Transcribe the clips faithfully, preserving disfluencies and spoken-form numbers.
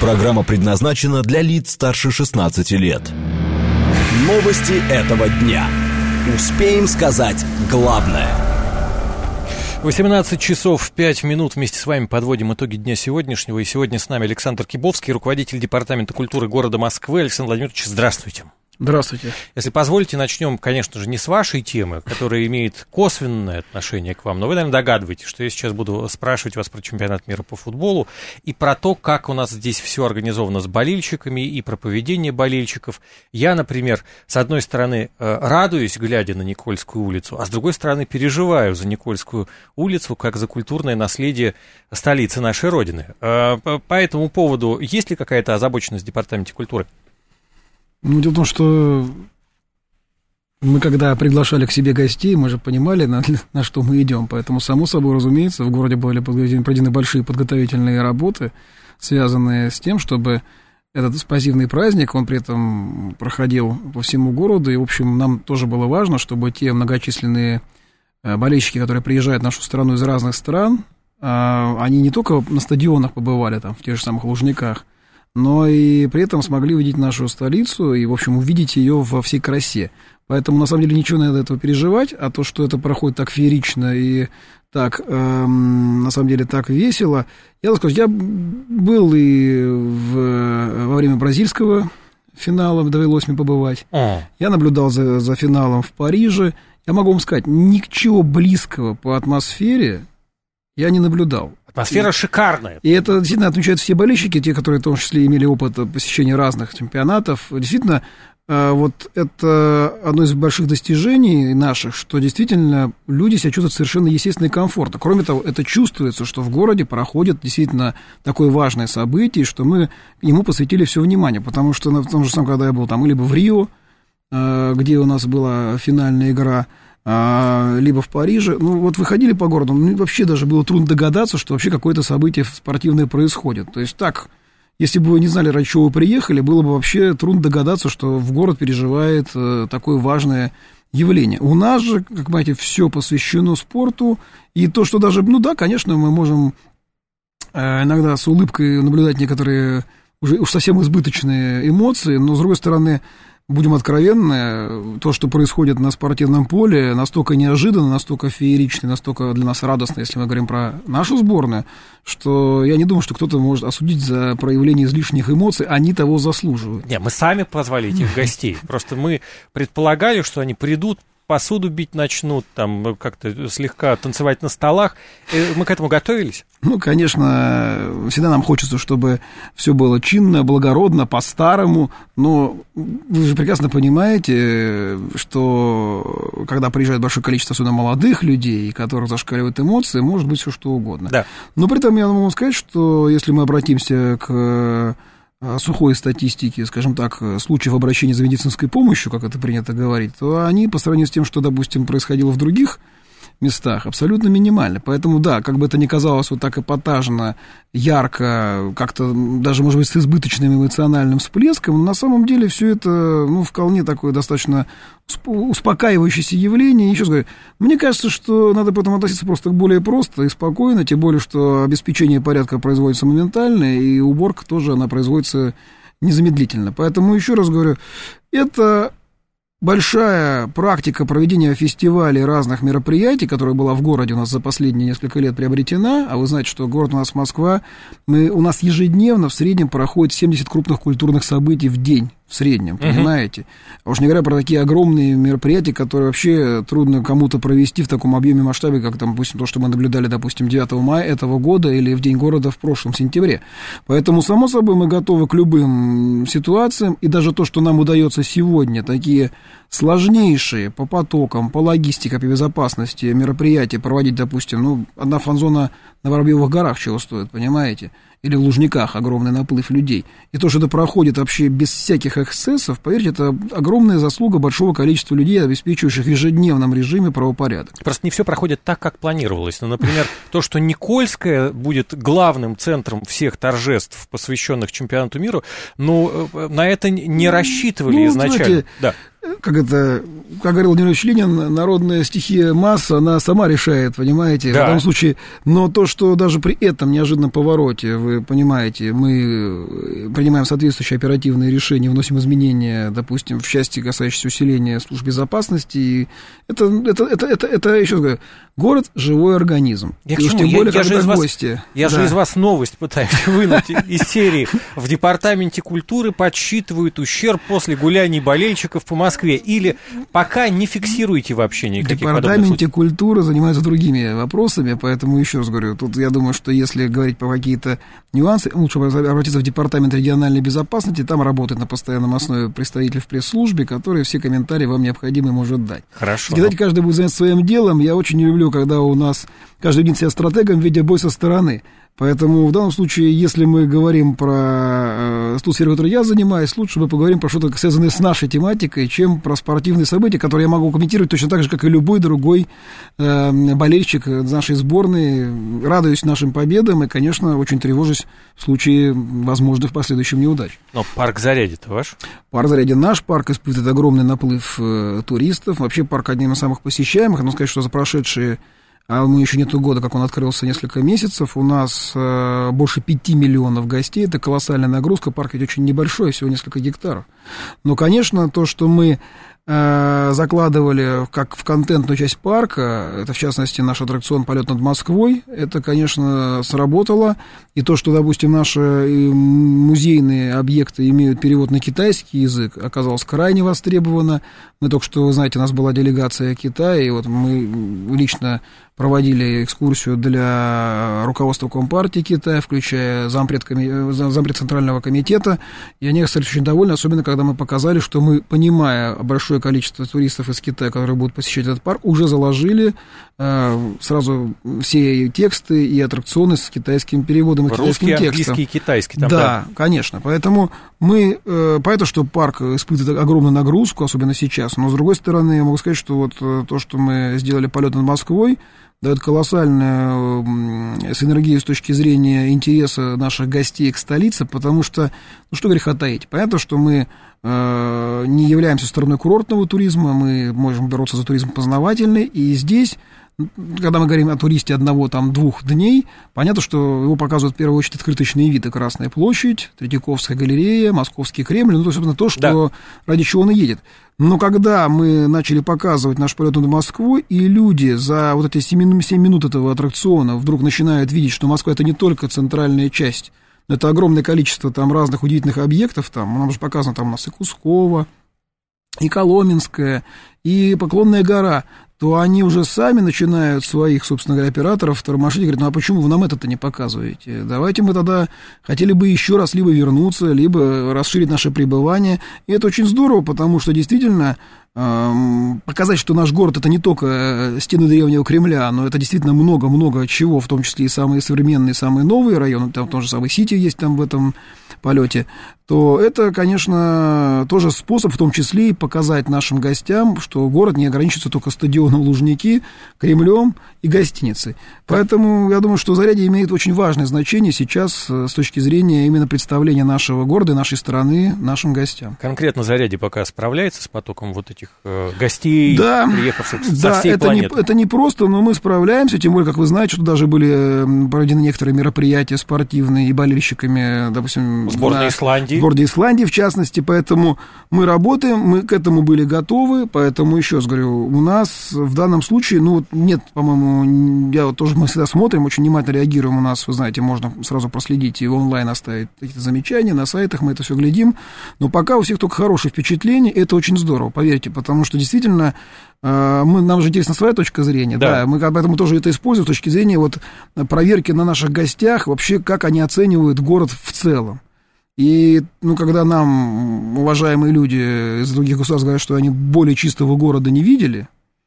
Программа предназначена для лиц старше шестнадцати лет. Новости этого дня. Успеем сказать главное. восемнадцать часов пять минут. Вместе с вами подводим итоги дня сегодняшнего. И сегодня с нами Александр Кибовский, руководитель Департамента культуры города Москвы. Александр Владимирович, здравствуйте. Здравствуйте. Если позволите, начнем, конечно же, не с вашей темы, которая имеет косвенное отношение к вам, но вы, наверное, догадываетесь, что я сейчас буду спрашивать вас про чемпионат мира по футболу и про то, как у нас здесь все организовано с болельщиками и про поведение болельщиков. Я, например, с одной стороны радуюсь, глядя на Никольскую улицу, а с другой стороны переживаю за Никольскую улицу, как за культурное наследие столицы нашей Родины. По этому поводу есть ли какая-то озабоченность в Департаменте культуры? Ну, дело в том, что мы, когда приглашали к себе гостей, мы же понимали, на, на что мы идем. Поэтому, само собой, разумеется, в городе были проведены большие подготовительные работы, связанные с тем, чтобы этот спасивный праздник, он при этом проходил по всему городу. И, в общем, нам тоже было важно, чтобы те многочисленные болельщики, которые приезжают в нашу страну из разных стран, они не только на стадионах побывали, там, в тех же самых Лужниках, но и при этом смогли увидеть нашу столицу и, в общем, увидеть ее во всей красе. Поэтому, на самом деле, ничего не надо этого переживать, а то, что это проходит так феерично и так, эм, на самом деле, так весело. Я вам скажу, я был и в, во время бразильского финала, довелось мне побывать. А. Я наблюдал за, за финалом в Париже. Я могу вам сказать, ничего близкого по атмосфере я не наблюдал. Атмосфера и, шикарная. И это действительно отмечают все болельщики, те, которые в том числе имели опыт посещения разных чемпионатов. Действительно, вот это одно из больших достижений наших, что действительно люди себя чувствуют совершенно естественно и комфортно. Кроме того, это чувствуется, что в городе проходит действительно такое важное событие, что мы ему посвятили все внимание. Потому что в том же самом, когда я был там, либо в Рио, где у нас была финальная игра, либо в Париже, ну вот выходили по городу, ну, вообще даже было трудно догадаться, что вообще какое-то событие спортивное происходит. То есть так, если бы вы не знали, ради чего вы приехали, было бы вообще трудно догадаться, что в город переживает такое важное явление. У нас же, как понимаете, все посвящено спорту, и то, что даже, ну да, конечно, мы можем иногда с улыбкой наблюдать некоторые уже уж совсем избыточные эмоции, но, с другой стороны, будем откровенны, то, что происходит на спортивном поле, настолько неожиданно, настолько феерично, настолько для нас радостно, если мы говорим про нашу сборную, что я не думаю, что кто-то может осудить за проявление излишних эмоций, они того заслуживают. Не, мы сами позвали этих гостей, просто мы предполагали, что они придут, посуду бить начнут, там как-то слегка танцевать на столах. Мы к этому готовились? Ну, конечно, всегда нам хочется, чтобы все было чинно, благородно, по-старому, но вы же прекрасно понимаете, что когда приезжает большое количество, особенно молодых людей, которых зашкаливают эмоции, может быть все что угодно. Да. Но при этом я могу сказать, что если мы обратимся к сухой статистики, скажем так, случаев обращения за медицинской помощью, как это принято говорить, то они по сравнению с тем, что, допустим, происходило в других местах, абсолютно минимальны. Поэтому, да, как бы это ни казалось вот так эпатажно, ярко, как-то даже, может быть, с избыточным эмоциональным всплеском, на самом деле все это, ну, вполне такое достаточно успокаивающееся явление. Еще раз говорю, мне кажется, что надо к этому относиться просто более просто и спокойно, тем более, что обеспечение порядка производится моментально, и уборка тоже, она производится незамедлительно. Поэтому, еще раз говорю, это большая практика проведения фестивалей, разных мероприятий, которая была в городе у нас за последние несколько лет приобретена, а вы знаете, что город у нас Москва, мы, у нас ежедневно в среднем проходит семьдесят крупных культурных событий в день, в среднем, понимаете? А уж не говоря про такие огромные мероприятия, которые вообще трудно кому-то провести в таком объеме, масштабе, как, там, допустим, то, что мы наблюдали, допустим, девятого мая этого года или в День города в прошлом сентябре. Поэтому, само собой, мы готовы к любым ситуациям, и даже то, что нам удается сегодня, такие сложнейшие по потокам, по логистике, по безопасности мероприятия проводить, допустим, ну, одна фан-зона на Воробьевых горах чего стоит, понимаете? Или в Лужниках огромный наплыв людей. И то, что это проходит вообще без всяких эксцессов, поверьте, это огромная заслуга большого количества людей, обеспечивающих в ежедневном режиме правопорядок. Просто не все проходит так, как планировалось. Ну, например, то, что Никольская будет главным центром всех торжеств, посвященных чемпионату мира, ну, на это не рассчитывали ну, изначально. Знаете, да. Как это, как говорил Владимир Ильич Ленин, народная стихия масса, она сама решает, понимаете, да. В данном случае. Но то, что даже при этом неожиданном повороте, вы понимаете, мы принимаем соответствующие оперативные решения, вносим изменения, допустим, в части, касающейся усиления служб безопасности. И это, это, это, это, это, еще раз говорю, город – живой организм. Я, и уж тем более, я, я, же из, гости. Вас, я да. же из вас новость пытаюсь вынуть из серии. В департаменте культуры подсчитывают ущерб после гуляний болельщиков по Москве. Или пока не фиксируете вообще никаких подобных случаев? В департаменте культуры занимаются другими вопросами, поэтому еще раз говорю, тут я думаю, что если говорить по какие-то нюансы, лучше обратиться в департамент региональной безопасности, там работает на постоянном основе представитель в пресс-службе, который все комментарии вам необходимые может дать. Хорошо. Сказать, каждый будет заняться своим делом. Я очень не люблю, когда у нас каждый видит себя стратегом, видя бой со стороны. Поэтому в данном случае, если мы говорим про э, ту сферу, которой я занимаюсь, лучше мы поговорим про что-то связанное с нашей тематикой, чем про спортивные события, которые я могу комментировать точно так же, как и любой другой э, болельщик нашей сборной. Радуюсь нашим победам и, конечно, очень тревожусь в случае возможных последующих неудач. Но парк Зарядье-то ваш? Парк Зарядье наш, парк испытывает огромный наплыв э, туристов. Вообще парк одним из самых посещаемых. Надо сказать, что за прошедшие... А мы еще нету года, как он открылся, несколько месяцев. У нас э, больше пяти миллионов гостей. Это колоссальная нагрузка. Парк ведь очень небольшой, всего несколько гектаров. Но, конечно, то, что мы э, закладывали как в контентную часть парка, это, в частности, наш аттракцион «Полет над Москвой», это, конечно, сработало. И то, что, допустим, наши музейные объекты имеют перевод на китайский язык, оказалось крайне востребовано. Мы только что, вы знаете, у нас была делегация Китая, и вот мы лично проводили экскурсию для руководства Компартии Китая, включая зампред, коми... зампред Центрального комитета, и они остались очень довольны, особенно когда мы показали, что мы, понимая большое количество туристов из Китая, которые будут посещать этот парк, уже заложили э, сразу все тексты и аттракционы с китайским переводом и китайским русский, текстом. английский, китайский. Там, да, да, конечно, поэтому мы, э, понятно, что парк испытывает огромную нагрузку, особенно сейчас, но, с другой стороны, я могу сказать, что вот то, что мы сделали «Полет над Москвой», дает колоссальную синергию с точки зрения интереса наших гостей к столице, потому что, ну что греха таить, понятно, что мы э, не являемся стороной курортного туризма, мы можем бороться за туризм познавательный, и здесь, когда мы говорим о туристе одного, там, двух дней, понятно, что его показывают в первую очередь открыточные виды: Красная площадь, Третьяковская галерея, Московский Кремль, ну, то, собственно, то, что, да, ради чего он и едет. Но когда мы начали показывать наш полет над Москвой, и люди за вот эти семь минут этого аттракциона вдруг начинают видеть, что Москва — это не только центральная часть, это огромное количество там разных удивительных объектов, там, нам же показано, там у нас и Кусково, и Коломенская, и Поклонная гора, то они уже сами начинают своих, собственно говоря, операторов тормошить и говорят: ну а почему вы нам это-то не показываете? Давайте мы тогда хотели бы еще раз либо вернуться, либо расширить наше пребывание. И это очень здорово, потому что действительно эм, показать, что наш город — это не только стены древнего Кремля, но это действительно много-много чего, в том числе и самые современные, самые новые районы, там тоже самый Сити есть там в этом полете, то это, конечно, тоже способ в том числе и показать нашим гостям, что город не ограничивается только стадионом Лужники, Кремлем и гостиницей. Поэтому я думаю, что Зарядье имеет очень важное значение сейчас с точки зрения именно представления нашего города и нашей страны нашим гостям. Конкретно Зарядье пока справляется с потоком вот этих э, гостей, да, приехавших со да, всей это планеты? Не, это не просто, но мы справляемся, тем более, как вы знаете, что даже были проведены некоторые мероприятия спортивные и болельщиками, допустим, сборной Исландии. Сборной Исландии, в частности, поэтому мы работаем, мы к этому были готовы, поэтому, еще раз говорю, у нас в данном случае, ну, вот нет, по-моему, я вот тоже, мы всегда смотрим, очень внимательно реагируем, у нас, вы знаете, можно сразу проследить и онлайн оставить какие-то замечания, на сайтах мы это все глядим, но пока у всех только хорошие впечатления, это очень здорово, поверьте, потому что действительно мы, нам же интересна своя точка зрения, да, да, мы поэтому тоже это используем с точки зрения вот проверки на наших гостях, вообще, как они оценивают город в целом. И, ну, когда нам уважаемые люди из других государств говорят, что они более чистого города не видели,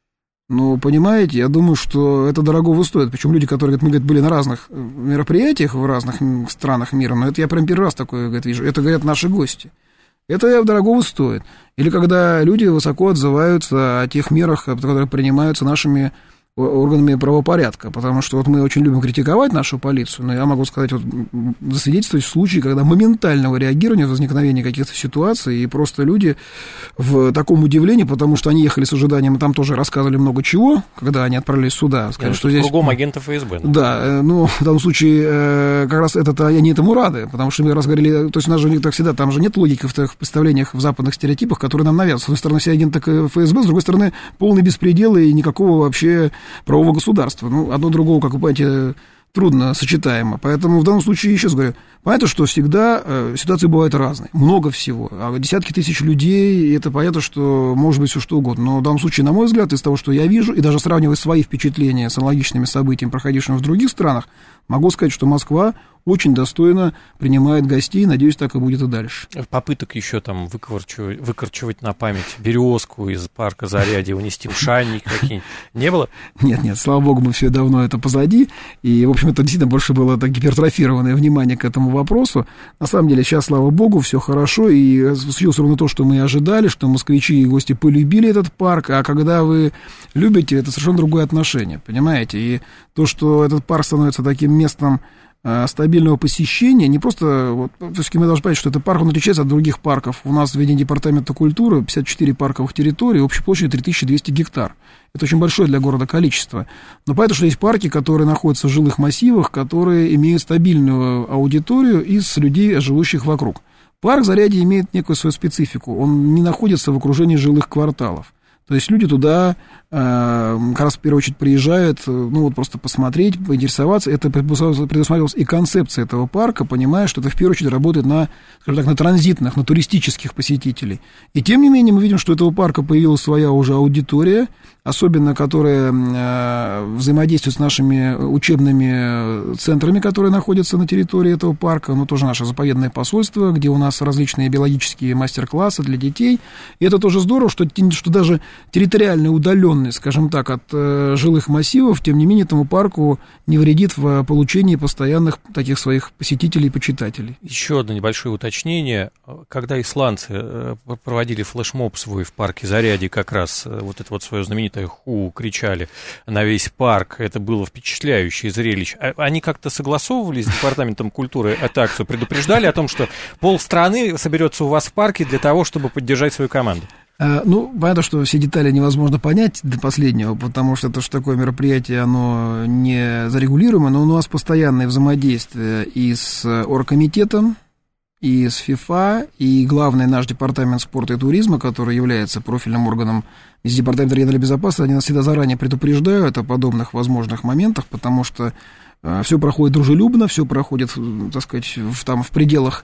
ну, понимаете, я думаю, что это дорогого стоит. Причем люди, которые, говорят, мы, говорит, были на разных мероприятиях в разных странах мира, но это я прям первый раз такое, говорит, вижу. Это, говорят, наши гости. Это дорогого стоит. Или когда люди высоко отзываются о тех мерах, которые принимаются нашими органами правопорядка, потому что вот мы очень любим критиковать нашу полицию, но я могу сказать, вот, засвидетельствовать случаи, когда моментального реагирования, возникновения каких-то ситуаций, и просто люди в таком удивлении, потому что они ехали с ожиданием, и там тоже рассказывали много чего, когда они отправились сюда, сказали, Нет, что здесь... Кругом агентов эф эс бэ. Да, ну, в данном случае как раз это они этому рады, потому что мы раз говорили, то есть у нас же, так всегда, там же нет логики в тех представлениях, в западных стереотипах, которые нам навязывают. С одной стороны, все агенты эф эс бэ, с другой стороны, полный беспредел и никакого вообще правового государства. Ну, одно другого, как вы понимаете, трудно сочетаемо. Поэтому в данном случае, еще раз говорю, понятно, что всегда э, ситуации бывают разные. Много всего. А десятки тысяч людей, и это понятно, что может быть все что угодно. Но в данном случае, на мой взгляд, из того, что я вижу, и даже сравнивая свои впечатления с аналогичными событиями, проходившими в других странах, могу сказать, что Москва очень достойно принимает гостей, надеюсь, так и будет и дальше. Попыток еще там выкорчевать, выкорчевать на память березку из парка Зарядье, унести в шайник какие-нибудь, не было? Нет, нет, слава богу, мы все давно это позади, и, в общем, это действительно больше было так гипертрофированное внимание к этому вопросу. На самом деле, сейчас, слава богу, все хорошо, и случилось ровно то, что мы и ожидали, что москвичи и гости полюбили этот парк, а когда вы любите, это совершенно другое отношение, понимаете, и то, что этот парк становится таким местом стабильного посещения, не просто, вот, все-таки мы должны понять, что этот парк, он отличается от других парков. У нас в ведении департамента культуры пятьдесят четыре парковых территории, общей площадью три тысячи двести гектар. Это очень большое для города количество. Но понятно, что есть парки, которые находятся в жилых массивах, которые имеют стабильную аудиторию из людей, живущих вокруг. Парк Зарядье имеет некую свою специфику. Он не находится в окружении жилых кварталов. То есть люди туда э, как раз в первую очередь приезжают, ну вот просто посмотреть, поинтересоваться. Это предусматривалась и концепция этого парка, понимая, что это в первую очередь работает на, скажем так, на транзитных, на туристических посетителей. И тем не менее мы видим, что у этого парка появилась своя уже аудитория, особенно которая э, взаимодействует с нашими учебными центрами, которые находятся на территории этого парка, но тоже наше заповедное посольство, где у нас различные биологические мастер-классы для детей. И это тоже здорово, что, что даже территориальная удаленность, скажем так, от э, жилых массивов, тем не менее, этому парку не вредит в получении постоянных таких своих посетителей и почитателей. Еще одно небольшое уточнение. Когда исландцы проводили флешмоб свой в парке Зарядье, как раз вот это вот свое знаменитое «ху» кричали на весь парк, это было впечатляющее зрелище. Они как-то согласовывались с департаментом культуры эту акцию, предупреждали о том, что полстраны соберется у вас в парке для того, чтобы поддержать свою команду? Ну, понятно, что все детали невозможно понять до последнего, потому что это же такое мероприятие, оно не зарегулируемо, но у нас постоянное взаимодействие и с оргкомитетом, и с ФИФА, и главный наш департамент спорта и туризма, который является профильным органом из департамента региональной безопасности, они нас всегда заранее предупреждают о подобных возможных моментах, потому что все проходит дружелюбно, все проходит, так сказать, в, там, в пределах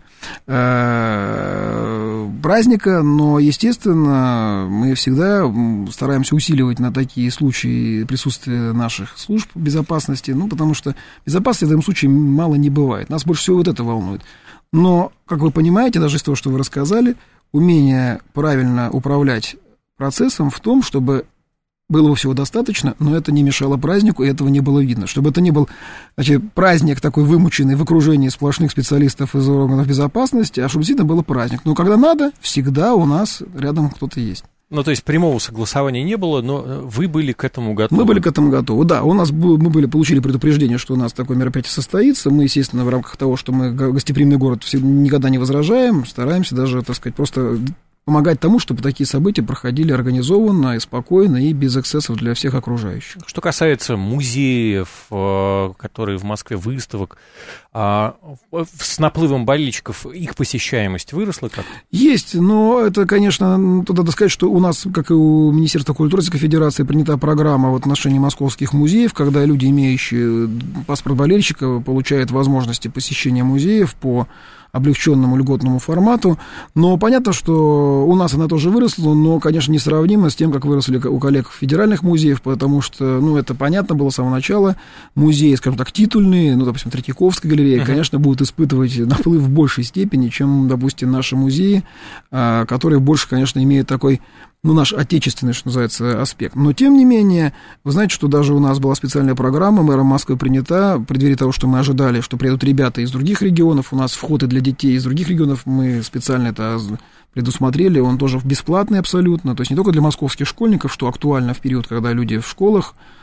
э, праздника, но, естественно, мы всегда стараемся усиливать на такие случаи присутствие наших служб безопасности, ну, потому что безопасности в этом случае мало не бывает. Нас больше всего вот это волнует. Но, как вы понимаете, даже из того, что вы рассказали, умение правильно управлять процессом в том, чтобы было всего достаточно, но это не мешало празднику, и этого не было видно. Чтобы это не был, значит, праздник такой вымученный в окружении сплошных специалистов из органов безопасности, а чтобы действительно был праздник. Но когда надо, всегда у нас рядом кто-то есть. Ну, то есть прямого согласования не было, но вы были к этому готовы? Мы были к этому готовы, да. У нас был, мы были, получили предупреждение, что у нас такое мероприятие состоится. Мы, естественно, в рамках того, что мы гостеприимный город, никогда не возражаем, стараемся даже, так сказать, просто помогать тому, чтобы такие события проходили организованно и спокойно, и без эксцессов для всех окружающих. Что касается музеев, которые в Москве, выставок, с наплывом болельщиков их посещаемость выросла как-то? Есть, но это, конечно, тут надо сказать, что у нас, как и у Министерства культуры Российской Федерации, принята программа в отношении московских музеев, когда люди, имеющие паспорт болельщика, получают возможности посещения музеев по облегченному льготному формату, но понятно, что у нас она тоже выросла, но, конечно, несравнимо с тем, как выросли у коллег федеральных музеев, потому что, ну, это понятно было с самого начала, музеи, скажем так, титульные, ну, допустим, Третьяковская галерея, uh-huh. конечно, будут испытывать наплыв в большей степени, чем, допустим, наши музеи, которые больше, конечно, имеют такой, ну, наш отечественный, что называется, аспект. Но, тем не менее, вы знаете, что даже у нас была специальная программа, мэром Москвы принята, в преддверии того, что мы ожидали, что приедут ребята из других регионов, у нас вход и для детей из других регионов, мы специально это предусмотрели, он тоже бесплатный абсолютно, то есть не только для московских школьников, что актуально в период, когда люди в школах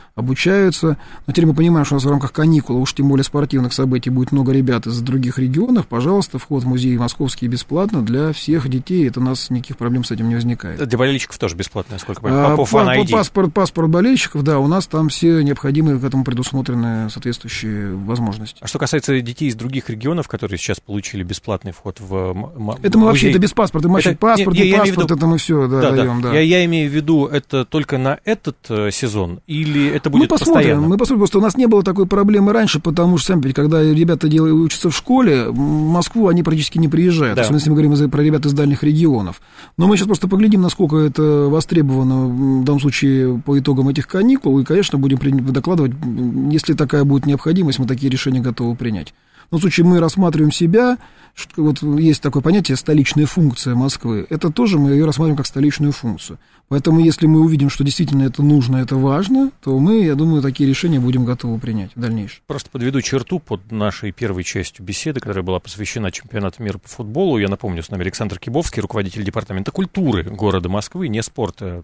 обучаются. Но теперь мы понимаем, что у нас в рамках каникул, уж тем более спортивных событий, будет много ребят из других регионов. Пожалуйста, вход в музей московский бесплатно для всех детей. Это у нас никаких проблем с этим не возникает. Для болельщиков тоже бесплатно, насколько понимаю. По паспорт, паспорт болельщиков, да, у нас там все необходимые к этому предусмотрены соответствующие возможности. А что касается детей из других регионов, которые сейчас получили бесплатный вход в м- это мы вообще, это без паспорта, мы это, паспорт, не, не паспорт, виду, это мы все да, да, даем, да. Я, я имею в виду, это только на этот э, сезон, или это будет мы посмотрим, постоянно? Мы посмотрим, просто у нас не было такой проблемы раньше, потому что, сами понимаете, когда ребята делают, учатся в школе, в Москву они практически не приезжают, да. Особенно если мы говорим про ребят из дальних регионов. Но мы сейчас просто поглядим, насколько это востребовано, в данном случае, по итогам этих каникул, и, конечно, будем докладывать, если такая будет необходимость, мы такие решения готовы принять. Но в случае мы рассматриваем себя, что вот есть такое понятие столичная функция Москвы, это тоже мы ее рассматриваем как столичную функцию. Поэтому если мы увидим, что действительно это нужно, это важно, то мы, я думаю, такие решения будем готовы принять в дальнейшем. Просто подведу черту под нашей первой частью беседы, которая была посвящена чемпионату мира по футболу. Я напомню, с нами Александр Кибовский, руководитель департамента культуры города Москвы, не спорта.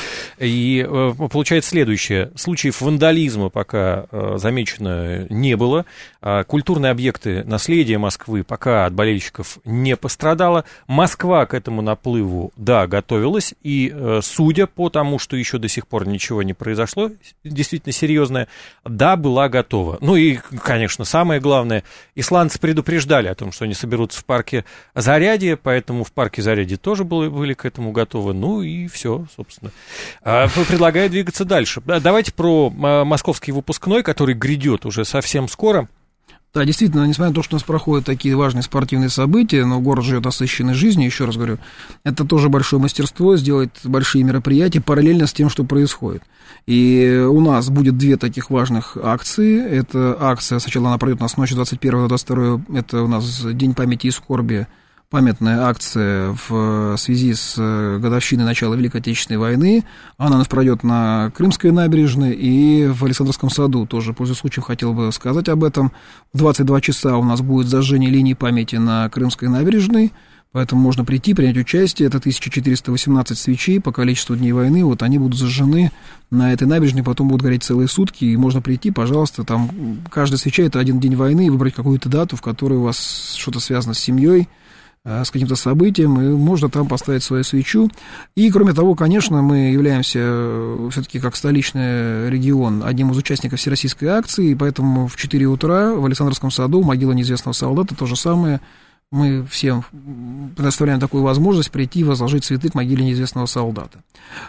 И получается следующее. Случаев вандализма пока замечено не было. Культурные объекты наследия Москвы пока от болельщиков не пострадало. Москва к этому наплыву, да, готовилась. И судя по тому, что еще до сих пор ничего не произошло, действительно серьезное, да, была готова. Ну и, конечно, самое главное, исландцы предупреждали о том, что они соберутся в парке Зарядье, поэтому в парке Зарядье тоже были, были к этому готовы. Ну и все, собственно. Предлагаю двигаться дальше. Давайте про московский выпускной, который грядет уже совсем скоро. Да, действительно, несмотря на то, что у нас проходят такие важные спортивные события, но город живет насыщенной жизнью, еще раз говорю, это тоже большое мастерство сделать большие мероприятия параллельно с тем, что происходит. И у нас будет две таких важных акции. Это акция, сначала она пройдет у нас ночью двадцать первого на двадцать второе, это у нас День памяти и скорби, памятная акция в связи с годовщиной начала Великой Отечественной войны. Она у нас пройдет на Крымской набережной и в Александровском саду. Тоже, пользуясь случаем, хотел бы сказать об этом. В двадцать два часа у нас будет зажжение линии памяти на Крымской набережной, поэтому можно прийти, принять участие. Это тысяча четыреста восемнадцать свечей по количеству дней войны. Вот они будут зажжены на этой набережной, потом будут гореть целые сутки, и можно прийти, пожалуйста, там каждая свеча — это один день войны, и выбрать какую-то дату, в которой у вас что-то связано с семьей, с каким-то событием, и можно там поставить свою свечу. И, кроме того, конечно, мы являемся все-таки как столичный регион одним из участников всероссийской акции, и поэтому в четыре утра в Александровском саду могила неизвестного солдата, то же самое. Мы всем предоставляем такую возможность прийти и возложить цветы к могиле неизвестного солдата.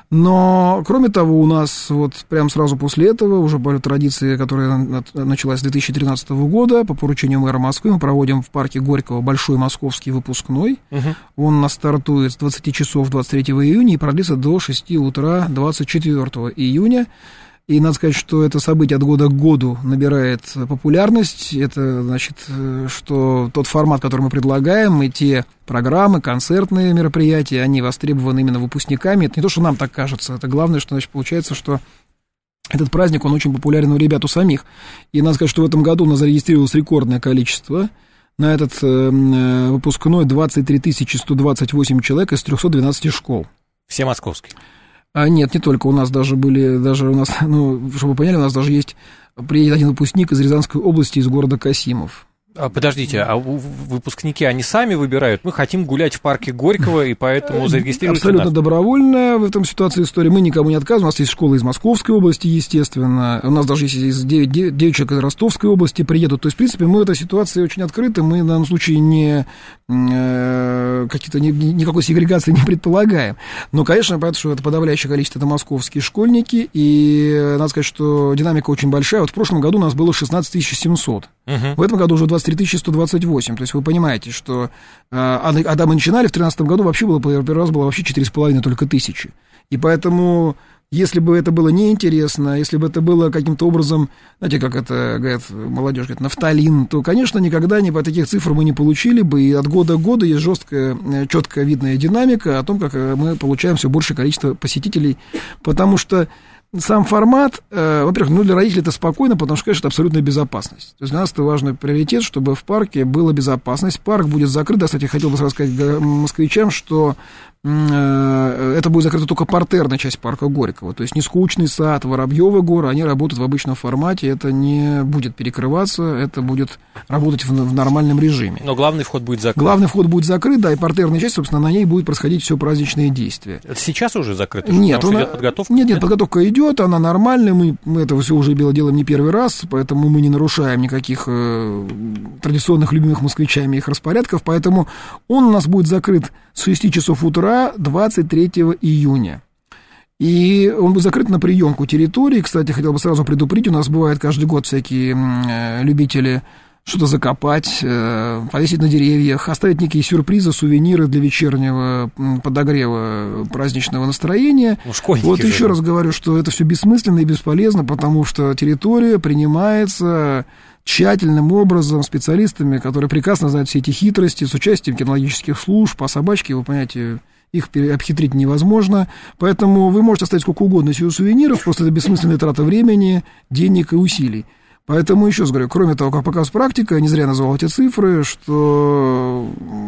Но, кроме того, у нас вот прямо сразу после этого, уже по традиции, которая началась с две тысячи тринадцатого года, по поручению мэра Москвы, мы проводим в парке Горького большой московский выпускной. Угу. Он у нас стартует с двадцати часов двадцать третьего июня и продлится до шести утра двадцать четвёртого июня. И надо сказать, что это событие от года к году набирает популярность. Это значит, что тот формат, который мы предлагаем, и те программы, концертные мероприятия, они востребованы именно выпускниками. Это не то, что нам так кажется. Это главное, что, значит, получается, что этот праздник, он очень популярен у ребят у самих. И надо сказать, что в этом году у нас зарегистрировалось рекордное количество. На этот э, выпускной двадцать три тысячи сто двадцать восемь человек из трехсот двенадцати школ. Все московские? А нет, не только. У нас даже были, даже у нас, ну, чтобы вы поняли, у нас даже есть, приедет один выпускник из Рязанской области, из города Касимов. А, подождите, а выпускники, они сами выбирают? Мы хотим гулять в парке Горького, и поэтому зарегистрируйте Абсолютно нас. Добровольно в этом ситуации история. Мы никому не отказываем. У нас есть школы из Московской области, естественно. У нас даже есть из девять, девять человек из Ростовской области приедут. То есть, в принципе, мы в этой ситуации очень открыты. Мы в данном случае не, э, какие-то, не, никакой сегрегации не предполагаем. Но, конечно, понятно, что это подавляющее количество, это московские школьники. И надо сказать, что динамика очень большая. Вот в прошлом году у нас было шестнадцать тысяч семьсот. Uh-huh. В этом году уже двадцать три тысячи сто двадцать восемь. То есть вы понимаете, что а, когда мы начинали в две тысячи тринадцатом году, вообще было, первый раз было вообще четыре с половиной только тысячи. И поэтому, если бы это было неинтересно, если бы это было каким-то образом, знаете, как это говорят молодежь, говорит, нафталин, то, конечно, никогда ни по таких цифр мы не получили бы. И от года к году есть жесткая, четкая видная динамика о том, как мы получаем все большее количество посетителей, потому что сам формат, э, во-первых, ну, для родителей это спокойно, потому что, конечно, это абсолютная безопасность. То есть для нас это важный приоритет, чтобы в парке была безопасность. Парк будет закрыт. Да, кстати, хотел бы сразу сказать москвичам, что э, это будет закрыта только партерная часть парка Горького. То есть не скучный сад, Воробьёвы горы, они работают в обычном формате, это не будет перекрываться, это будет работать в, в нормальном режиме. Но главный вход будет закрыт. Главный вход будет закрыт, да, и партерная часть, собственно, на ней будет происходить все праздничные действия. Это сейчас уже закрыто? Нет, он, идет подготовка? Нет, нет, подготовка идет, она нормальная, мы, мы это все уже делаем не первый раз, поэтому мы не нарушаем никаких э, традиционных любимых москвичами их распорядков, поэтому он у нас будет закрыт с шести часов утра двадцать третьего июня. И он будет закрыт на приемку территории. Кстати, хотел бы сразу предупредить, у нас бывает каждый год всякие э, любители что-то закопать, э, повесить на деревьях, оставить некие сюрпризы, сувениры для вечернего подогрева праздничного настроения. Ну, школьники вот же. еще раз говорю, что это все бессмысленно и бесполезно, потому что территория принимается тщательным образом специалистами, которые прекрасно знают все эти хитрости, с участием кинологических служб, а собачки, вы понимаете, их обхитрить невозможно, поэтому вы можете оставить сколько угодно сувениров, просто это бессмысленная трата времени, денег и усилий. Поэтому, еще раз говорю, кроме того, как показывает практика, я не зря назвал эти цифры, что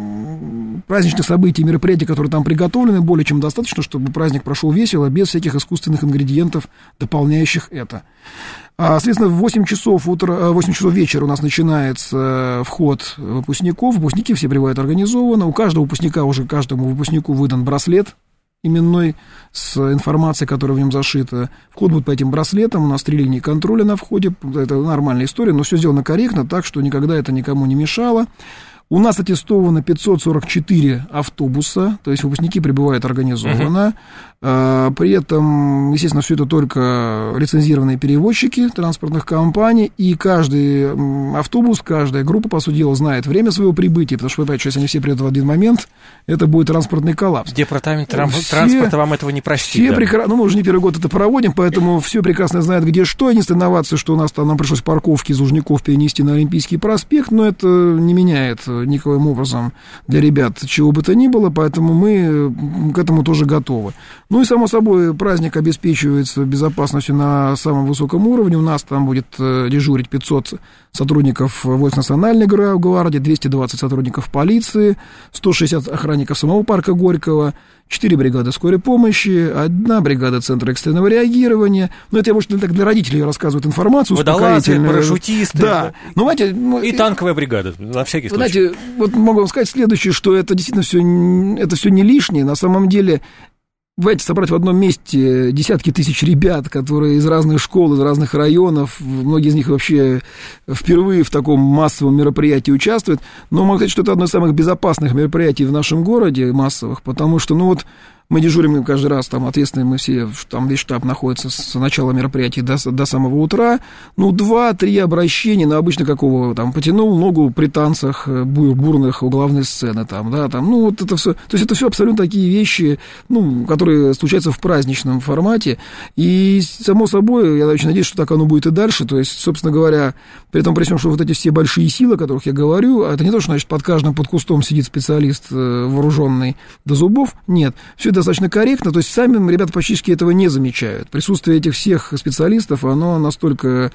праздничных событий, мероприятий, которые там приготовлены, более чем достаточно, чтобы праздник прошел весело, без всяких искусственных ингредиентов, дополняющих это. А, соответственно, в восемь часов, утра, восемь часов вечера у нас начинается вход выпускников. Выпускники все прибывают организованно. У каждого выпускника, уже каждому выпускнику выдан браслет именной с информацией, которая в нем зашита. Вход будет по этим браслетам, у нас три линии контроля на входе, это нормальная история, но все сделано корректно, так что никогда это никому не мешало. У нас аттестовано пятьсот сорок четыре автобуса, то есть выпускники прибывают организованно. Uh-huh. При этом, естественно, все это только лицензированные перевозчики транспортных компаний, и каждый автобус, каждая группа, по сути дела, знает время своего прибытия, потому что, вы понимаете, если они все придут в один момент, это будет транспортный коллапс. Департамент все, транспорта вам этого не простит. Все да? прекра... Ну, мы уже не первый год это проводим, поэтому все прекрасно знают, где что. Единственная инновация, что у нас там, нам пришлось парковки из Лужников перенести на Олимпийский проспект, но это не меняет никаким образом для ребят чего бы то ни было, поэтому мы к этому тоже готовы. Ну и, само собой, праздник обеспечивается безопасностью на самом высоком уровне. У нас там будет дежурить пятьсот сотрудников войск национальной гвардии, двести двадцать сотрудников полиции, сто шестьдесят охранников самого парка Горького, четыре бригады скорой помощи, одна бригада центра экстренного реагирования. Ну, это я, может, так для родителей рассказывают информацию. Водолазы, парашютисты. Да. Ну, знаете, и танковая бригада, на всякий случай. Знаете, вот могу вам сказать следующее, что это действительно все, это все не лишнее. На самом деле, давайте собрать в одном месте десятки тысяч ребят, которые из разных школ, из разных районов, многие из них вообще впервые в таком массовом мероприятии участвуют. Но могу сказать, что это одно из самых безопасных мероприятий в нашем городе, массовых, потому что, ну вот, мы дежурим каждый раз, там, ответственные мы все, там весь штаб находится с начала мероприятия до, до самого утра. Ну, два-три обращения, ну, обычно какого, там, потянул ногу при танцах бур, бурных у главной сцены, там, да, там, ну, вот это все, то есть это все абсолютно такие вещи, ну, которые случаются в праздничном формате, и, само собой, я очень надеюсь, что так оно будет и дальше, то есть, собственно говоря, при этом, при всем, что вот эти все большие силы, о которых я говорю, это не то, что, значит, под каждым под кустом сидит специалист вооруженный до зубов, нет, все это достаточно корректно, то есть сами ребята практически этого не замечают. Присутствие этих всех специалистов, оно настолько,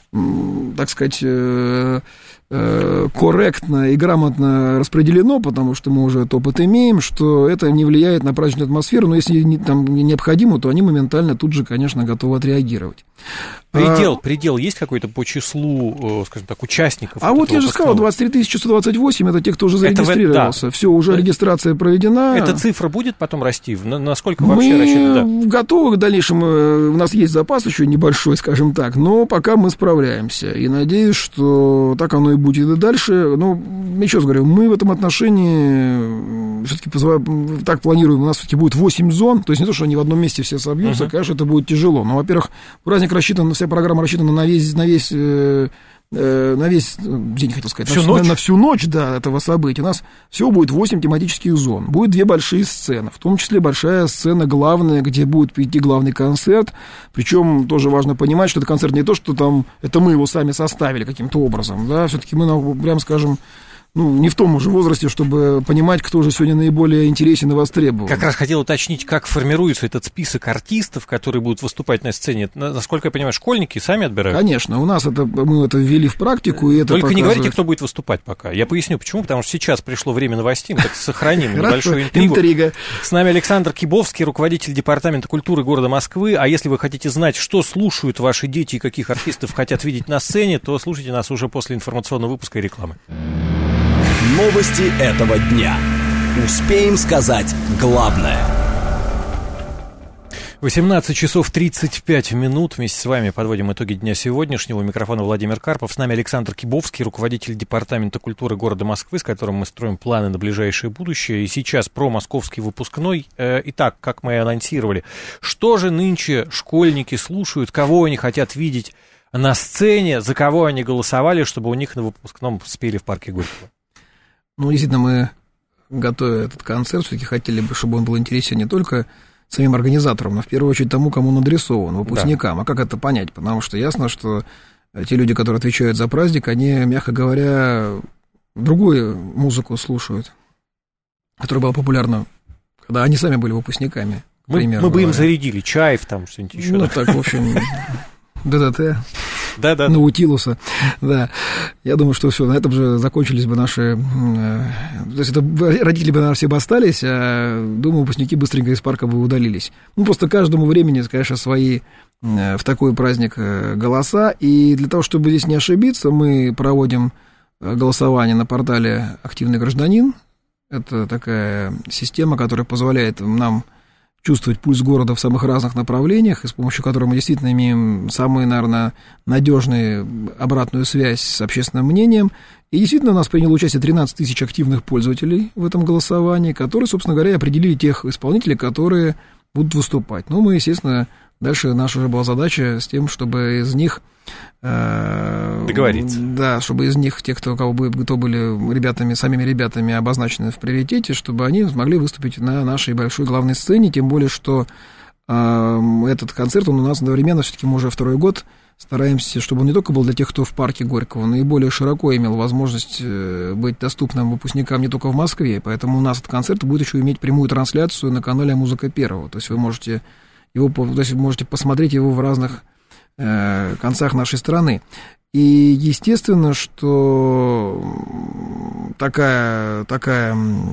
так сказать, корректно и грамотно распределено, потому что мы уже этот опыт имеем, что это не влияет на праздничную атмосферу, но если там необходимо, то они моментально тут же, конечно, готовы отреагировать. Предел, а, предел есть какой-то по числу, скажем так, участников? А вот я же сказал, двадцать три тысячи сто двадцать восемь, это те, кто уже зарегистрировался. Да. Все, уже регистрация проведена. Эта цифра будет потом расти? Насколько вообще рассчитано? Мы да. готовы к дальнейшему, у нас есть запас еще небольшой, скажем так, но пока мы справляемся. И надеюсь, что так оно и будет и дальше. Но, еще раз говорю, мы в этом отношении все-таки так планируем, у нас все-таки будет восемь зон, то есть не то, что они в одном месте все собьются, uh-huh. конечно, это будет тяжело. Но, во-первых, праздник рассчитан, вся программа рассчитана на весь, на весь, э, э, на весь день, хотел сказать, всю на, ночь? На, на всю ночь, да, этого события. У нас всего будет восемь тематических зон. Будет две большие сцены, в том числе большая сцена главная, где будет идти главный концерт. Причем тоже важно понимать, что это концерт не то, что там, это мы его сами составили каким-то образом, да, все-таки мы, прямо скажем, ну, не в том уже возрасте, чтобы понимать, кто же сегодня наиболее интересен и востребован. Как раз хотел уточнить, как формируется этот список артистов, которые будут выступать на сцене. Насколько я понимаю, школьники сами отбирают? Конечно, у нас это, мы это ввели в практику, и это Только показывает... не говорите, кто будет выступать пока. Я поясню, почему, потому что сейчас пришло время новостей, мы так сохраним небольшую интригу. Интрига. С нами Александр Кибовский, руководитель департамента культуры города Москвы. А если вы хотите знать, что слушают ваши дети и каких артистов хотят видеть на сцене, то слушайте нас уже после информационного выпуска и рекламы. Новости этого дня. Успеем сказать главное. восемнадцать часов тридцать пять минут. Вместе с вами подводим итоги дня сегодняшнего. У микрофона Владимир Карпов. С нами Александр Кибовский, руководитель департамента культуры города Москвы, с которым мы строим планы на ближайшее будущее. И сейчас про московский выпускной. Итак, как мы и анонсировали, что же нынче школьники слушают, кого они хотят видеть на сцене, за кого они голосовали, чтобы у них на выпускном спели в парке Горького? Ну, действительно, мы, готовя этот концерт, все-таки хотели бы, чтобы он был интересен не только самим организаторам, но в первую очередь тому, кому он адресован, выпускникам. Да. А как это понять? Потому что ясно, что те люди, которые отвечают за праздник, они, мягко говоря, другую музыку слушают, которая была популярна, когда они сами были выпускниками. Мы, мы бы им зарядили Чаев, там что-нибудь еще. Ну, да? Так, в общем, ДДТ. Да, да. Наутилуса, да. Я думаю, что все, на этом же закончились бы наши... То есть это родители бы, наверное, все бы остались, а, думаю, выпускники быстренько из парка бы удалились. Ну, просто каждому времени, конечно, свои в такой праздник голоса. И для того, чтобы здесь не ошибиться, мы проводим голосование на портале «Активный гражданин». Это такая система, которая позволяет нам чувствовать пульс города в самых разных направлениях, и с помощью которой мы действительно имеем самую, наверное, надежную обратную связь с общественным мнением. И действительно у нас приняло участие тринадцать тысяч активных пользователей в этом голосовании, которые, собственно говоря, определили тех исполнителей, которые будут выступать. Ну, мы, естественно, дальше наша уже была задача с тем, чтобы из них... Э, договориться. Да, чтобы из них, тех, кто, кого бы, кто были ребятами, самими ребятами обозначены в приоритете, чтобы они смогли выступить на нашей большой главной сцене, тем более, что э, этот концерт, он у нас одновременно, все-таки мы уже второй год стараемся, чтобы он не только был для тех, кто в парке Горького, но и более широко имел возможность быть доступным выпускникам не только в Москве, поэтому у нас этот концерт будет еще иметь прямую трансляцию на канале «Музыка первого», то есть вы можете его, то есть вы можете посмотреть его в разных э, концах нашей страны. И естественно, что такая, такая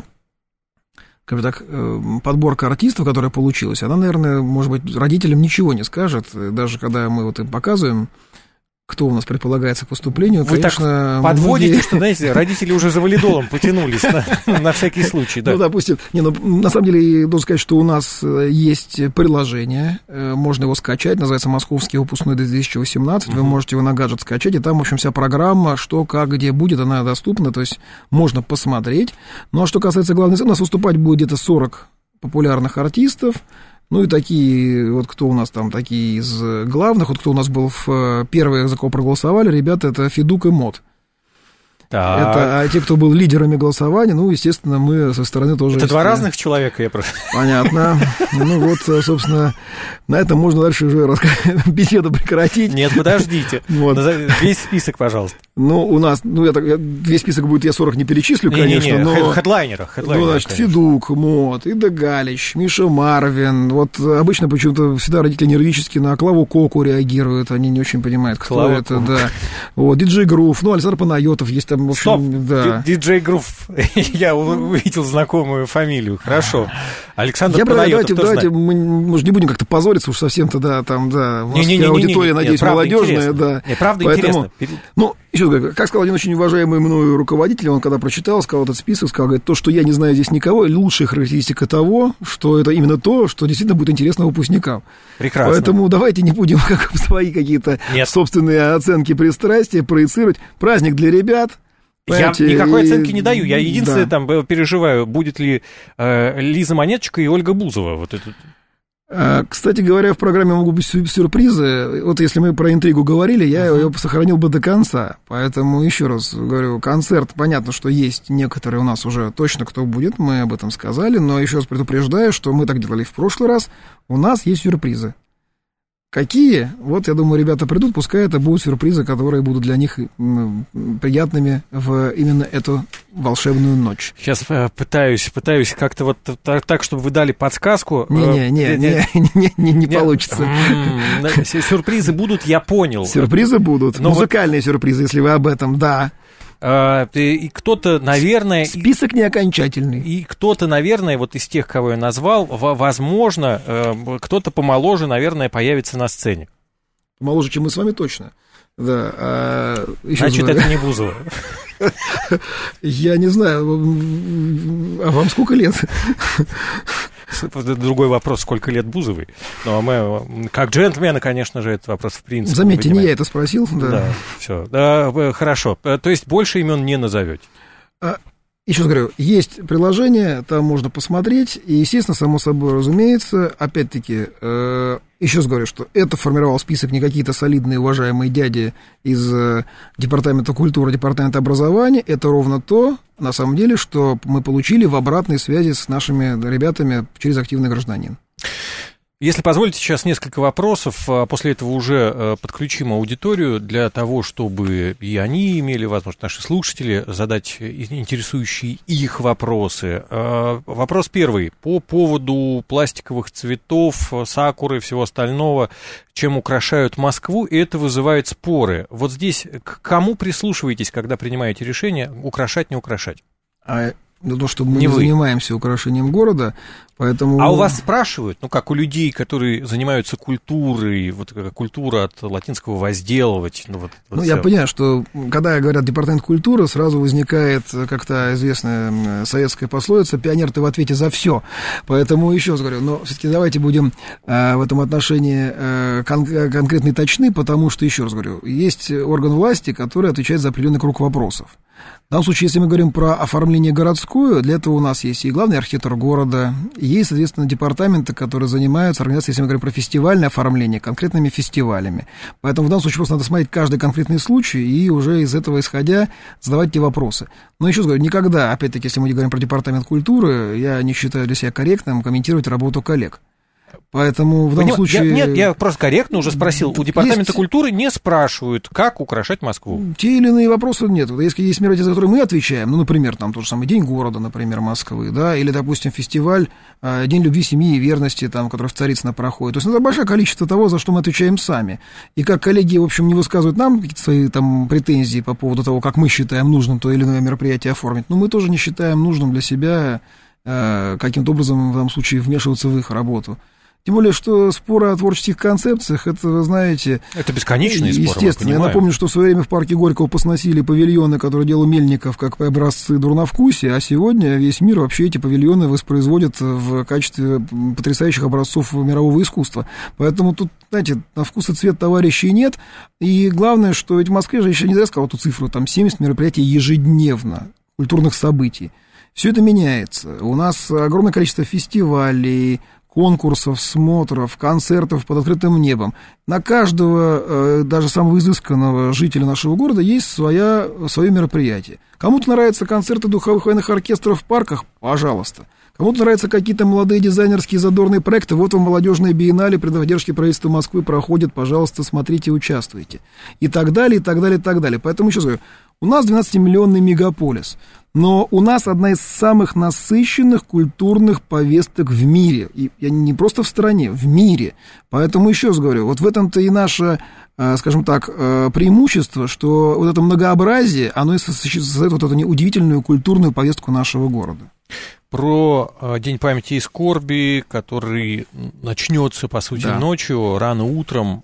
как бы так, подборка артистов, которая получилась, она, наверное, может быть, родителям ничего не скажет, даже когда мы вот им показываем, кто у нас предполагается к выступлению. Вы конечно, так подводите, многие... что, знаете, родители уже за валидолом потянулись на, на всякий случай. Да. Ну, допустим, не, ну, на самом деле, я должен сказать, что у нас есть приложение, можно его скачать, называется «Московский выпускной две тысячи восемнадцать», uh-huh. Вы можете его на гаджет скачать, и там, в общем, вся программа, что, как, где будет, она доступна, то есть можно посмотреть. Ну, а что касается главной сцены, у нас выступать будет где-то сорок популярных артистов. Ну и такие, вот кто у нас там, такие из главных, вот кто у нас был в первые, за кого проголосовали, ребята, это Федук и Мот. Так. Это, а те, кто был лидерами голосования, ну, естественно, мы со стороны тоже... Это два разных человека, я прошу. Понятно. Ну, вот, собственно, на этом можно дальше уже беседу прекратить. Нет, подождите. Вот. Весь список, пожалуйста. Ну, у нас, ну, я так, я, весь список будет, я сорок не перечислю, не, конечно, не, не, но... Хедлайнеры, хедлайнеры, ну, значит, конечно. Федук, Мот, Ида Галич, Миша Марвин. Вот обычно почему-то всегда родители нервически на Клаву Коку реагируют, они не очень понимают, кто Клава это, Коку. Да. Вот, диджей Грув, ну, Александр Панайотов есть там, в общем, Стоп, да. диджей Грув, я увидел знакомую фамилию, хорошо. Александр я Панайотов давайте, давайте, мы, мы же не будем как-то позориться уж совсем-то, да, там, да, у нас не, не, не, аудитория, не, не, надеюсь, нет, молодежная, да. Нет, правда Поэтому, интересно. Ну, еще раз, как сказал один очень уважаемый мною руководитель, он когда прочитал, сказал этот список, сказал, говорит, то, что я не знаю здесь никого, лучшая характеристика того, что это именно то, что действительно будет интересно выпускникам. Прекрасно. Поэтому давайте не будем как свои какие-то Нет. собственные оценки, пристрастия проецировать. Праздник для ребят. Я никакой и... оценки не даю. Я единственное да. там переживаю, будет ли э, Лиза Монеточка и Ольга Бузова. Вот это. Кстати говоря, в программе могут быть сюрпризы. Вот если мы про интригу говорили, я uh-huh. ее сохранил бы до конца. Поэтому еще раз говорю, концерт, понятно, что есть некоторые у нас уже точно кто будет, мы об этом сказали, но еще раз предупреждаю, что мы так делали в прошлый раз. У нас есть сюрпризы. Какие? Вот, я думаю, ребята придут, пускай это будут сюрпризы, которые будут для них приятными в именно эту волшебную ночь. Сейчас пытаюсь, пытаюсь как-то вот так, так чтобы вы дали подсказку. Не-не-не, не получится. Сюрпризы будут, я понял. Сюрпризы будут, музыкальные сюрпризы, если вы об этом, да. И кто-то, наверное... Список не окончательный. И кто-то, наверное, вот из тех, кого я назвал, возможно, кто-то помоложе, наверное, появится на сцене. Помоложе, чем мы с вами, точно. Да. А, Значит, говорю, это не Бузова. Я не знаю. А вам сколько лет? Другой вопрос, сколько лет Бузовой. Ну, а мы, как джентльмены, конечно же, этот вопрос в принципе. Заметьте, не я это спросил. Да, да все. Да, хорошо. То есть больше имен не назовете? А, еще раз говорю, есть приложение, там можно посмотреть. И, естественно, само собой разумеется, опять-таки, э, еще раз говорю, что это формировал список не какие-то солидные, уважаемые дяди из э, Департамента культуры, Департамента образования. Это ровно то, на самом деле, что мы получили в обратной связи с нашими ребятами через «Активный гражданин». Если позволите, сейчас несколько вопросов, а после этого уже подключим аудиторию для того, чтобы и они имели возможность, наши слушатели, задать интересующие их вопросы. Вопрос первый. По поводу пластиковых цветов, сакуры и всего остального, чем украшают Москву, и это вызывает споры. Вот здесь к кому прислушиваетесь, когда принимаете решение, украшать, не украшать? А... То, что мы не, не занимаемся украшением города, поэтому... А у вас спрашивают, ну, как у людей, которые занимаются культурой, вот культура от латинского «возделывать». Ну, вот, ну вот я все. Понимаю, что когда говорят департамент культуры, сразу возникает как-то известная советская пословица «пионер, ты в ответе за все». Поэтому еще раз говорю, но все-таки давайте будем э, в этом отношении э, кон- конкретно и точны, потому что, еще раз говорю, есть орган власти, который отвечает за определенный круг вопросов. В данном случае, если мы говорим про оформление городское, для этого у нас есть и главный архитектор города, и есть, соответственно, департаменты, которые занимаются организацией, если мы говорим про фестивальное оформление, конкретными фестивалями. Поэтому в данном случае просто надо смотреть каждый конкретный случай и уже из этого исходя задавать те вопросы. Но еще раз говорю, никогда, опять-таки, если мы говорим про департамент культуры, я не считаю для себя корректным комментировать работу коллег. Поэтому в данном Поним... случае... Я, нет, я просто корректно уже спросил. У Департамента есть... культуры не спрашивают, как украшать Москву. Те или иные вопросы нет. Если есть мероприятия, за которые мы отвечаем, ну, например, там тот же самый День города, например, Москвы, да, или, допустим, фестиваль День любви, семьи и верности, там, который в Царицыно проходит. То есть это большое количество того, за что мы отвечаем сами. И как коллеги, в общем, не высказывают нам какие-то свои там претензии по поводу того, как мы считаем нужным то или иное мероприятие оформить, но мы тоже не считаем нужным для себя э, каким-то образом в данном случае вмешиваться в их работу. Тем более, что споры о творческих концепциях, это, вы знаете... Это бесконечные споры, естественно. Я напомню, что в свое время в парке Горького посносили павильоны, которые делал Мельников, как образцы дурновкусия, а сегодня весь мир вообще эти павильоны воспроизводит в качестве потрясающих образцов мирового искусства. Поэтому тут, знаете, на вкус и цвет товарищей нет. И главное, что ведь в Москве же еще не зря сказал эту цифру, там семьдесят мероприятий ежедневно, культурных событий. Все это меняется. У нас огромное количество фестивалей, конкурсов, смотров, концертов под открытым небом. На каждого, даже самого изысканного жителя нашего города есть своя, свое мероприятие. Кому-то нравятся концерты духовых военных оркестров в парках? Пожалуйста. Кому-то нравятся какие-то молодые дизайнерские задорные проекты. Вот вам молодежные биеннале при поддержке правительства Москвы проходят. Пожалуйста, смотрите, участвуйте. И так далее, и так далее, и так далее. Поэтому еще раз говорю, у нас двенадцатимиллионный мегаполис. Но у нас одна из самых насыщенных культурных повесток в мире. И не просто в стране, в мире. Поэтому еще раз говорю, вот в этом-то и наше, скажем так, преимущество, что вот это многообразие, оно и создает вот эту удивительную культурную повестку нашего города. Про День памяти и скорби, который начнется, по сути, да. ночью, рано утром.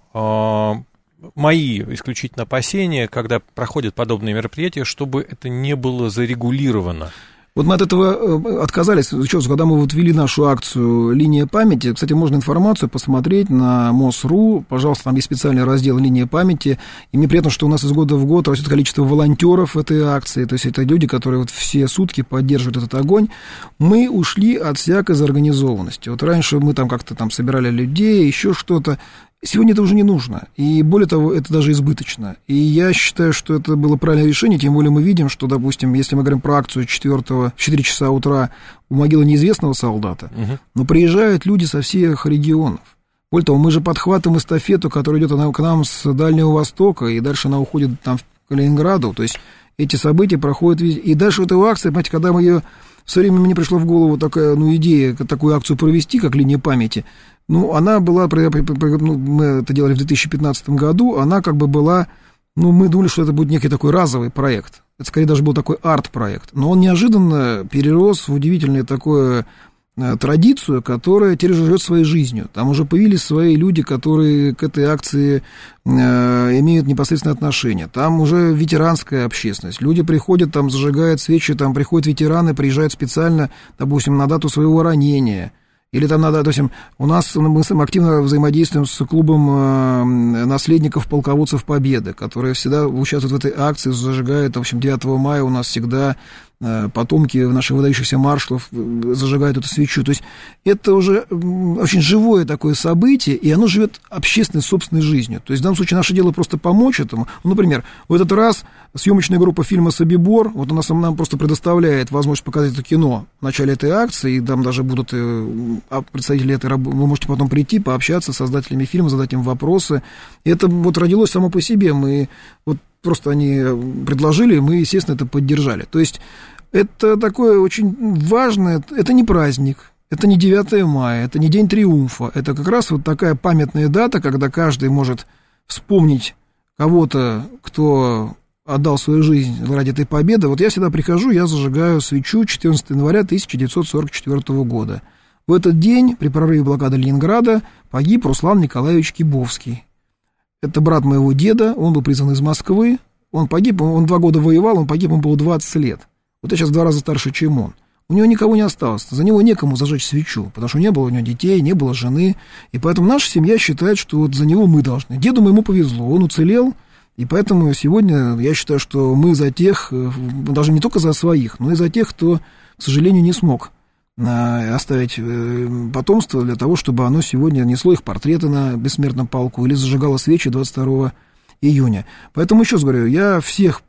Мои исключительно опасения, когда проходят подобные мероприятия, чтобы это не было зарегулировано. Вот мы от этого отказались. Еще раз, когда мы вот ввели нашу акцию «Линия памяти», кстати, можно информацию посмотреть на мос точка ру, пожалуйста, там есть специальный раздел «Линия памяти», и мне приятно, что у нас из года в год растет количество волонтеров этой акции, то есть это люди, которые вот все сутки поддерживают этот огонь. Мы ушли от всякой заорганизованности. Вот раньше мы там как-то там собирали людей, еще что-то. Сегодня это уже не нужно, и более того, это даже избыточно. И я считаю, что это было правильное решение, тем более мы видим, что, допустим, если мы говорим про акцию четвёртого в четыре часа утра у могилы неизвестного солдата, угу. но приезжают люди со всех регионов. Более того, мы же подхватываем эстафету, которая идет она к нам с Дальнего Востока, и дальше она уходит там в Калининграду. То есть эти события проходят везде. И дальше вот эта акция, понимаете, когда мы ее... Все время мне пришла в голову такая, ну, идея, такую акцию провести, как линия памяти. Ну, она была... Ну, мы это делали в две тысячи пятнадцатом году. Она как бы была... Ну, мы думали, что это будет некий такой разовый проект. Это, скорее, даже был такой арт-проект. Но он неожиданно перерос в удивительное такое... традицию, которая теперь живет своей жизнью. Там уже появились свои люди, которые к этой акции э, имеют непосредственное отношение. Там уже ветеранская общественность. Люди приходят, там зажигают свечи, там приходят ветераны, приезжают специально, допустим, на дату своего ранения. Или там надо, допустим, у нас мы активно взаимодействуем с клубом э, наследников полководцев Победы, которые всегда участвуют в этой акции, зажигают, в общем, девятого мая у нас всегда потомки наших выдающихся маршалов зажигают эту свечу. То есть это уже очень живое такое событие, и оно живет общественной собственной жизнью. То есть в данном случае наше дело просто помочь этому. Ну, например, в этот раз съемочная группа фильма «Собибор», вот она нам просто предоставляет возможность показать это кино в начале этой акции, и там даже будут представители этой работы, вы можете потом прийти, пообщаться с создателями фильма, задать им вопросы. И это вот родилось само по себе. Мы вот просто они предложили, мы, естественно, это поддержали. То есть это такое очень важное, это не праздник, это не девятое мая, это не День триумфа, это как раз вот такая памятная дата, когда каждый может вспомнить кого-то, кто отдал свою жизнь ради этой победы. Вот я всегда прихожу, я зажигаю свечу четырнадцатого января тысяча девятьсот сорок четвёртого года. В этот день при прорыве блокады Ленинграда погиб Руслан Николаевич Кибовский. Это брат моего деда, он был призван из Москвы, он погиб, он два года воевал, он погиб, ему было двадцать лет. Вот я сейчас в два раза старше, чем он. У него никого не осталось, за него некому зажечь свечу, потому что не было у него детей, не было жены, и поэтому наша семья считает, что вот за него мы должны. Деду моему повезло, он уцелел, и поэтому сегодня я считаю, что мы за тех, даже не только за своих, но и за тех, кто, к сожалению, не смог оставить потомство для того, чтобы оно сегодня несло их портреты на бессмертном полку или зажигало свечи двадцать второго июня. Поэтому еще раз говорю, я всех,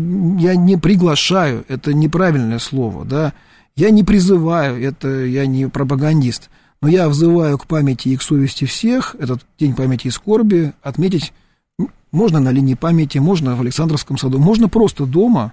я не приглашаю, это неправильное слово, да, я не призываю, это я не пропагандист, но я взываю к памяти и к совести всех, этот День памяти и скорби отметить можно на линии памяти, можно в Александровском саду, можно просто дома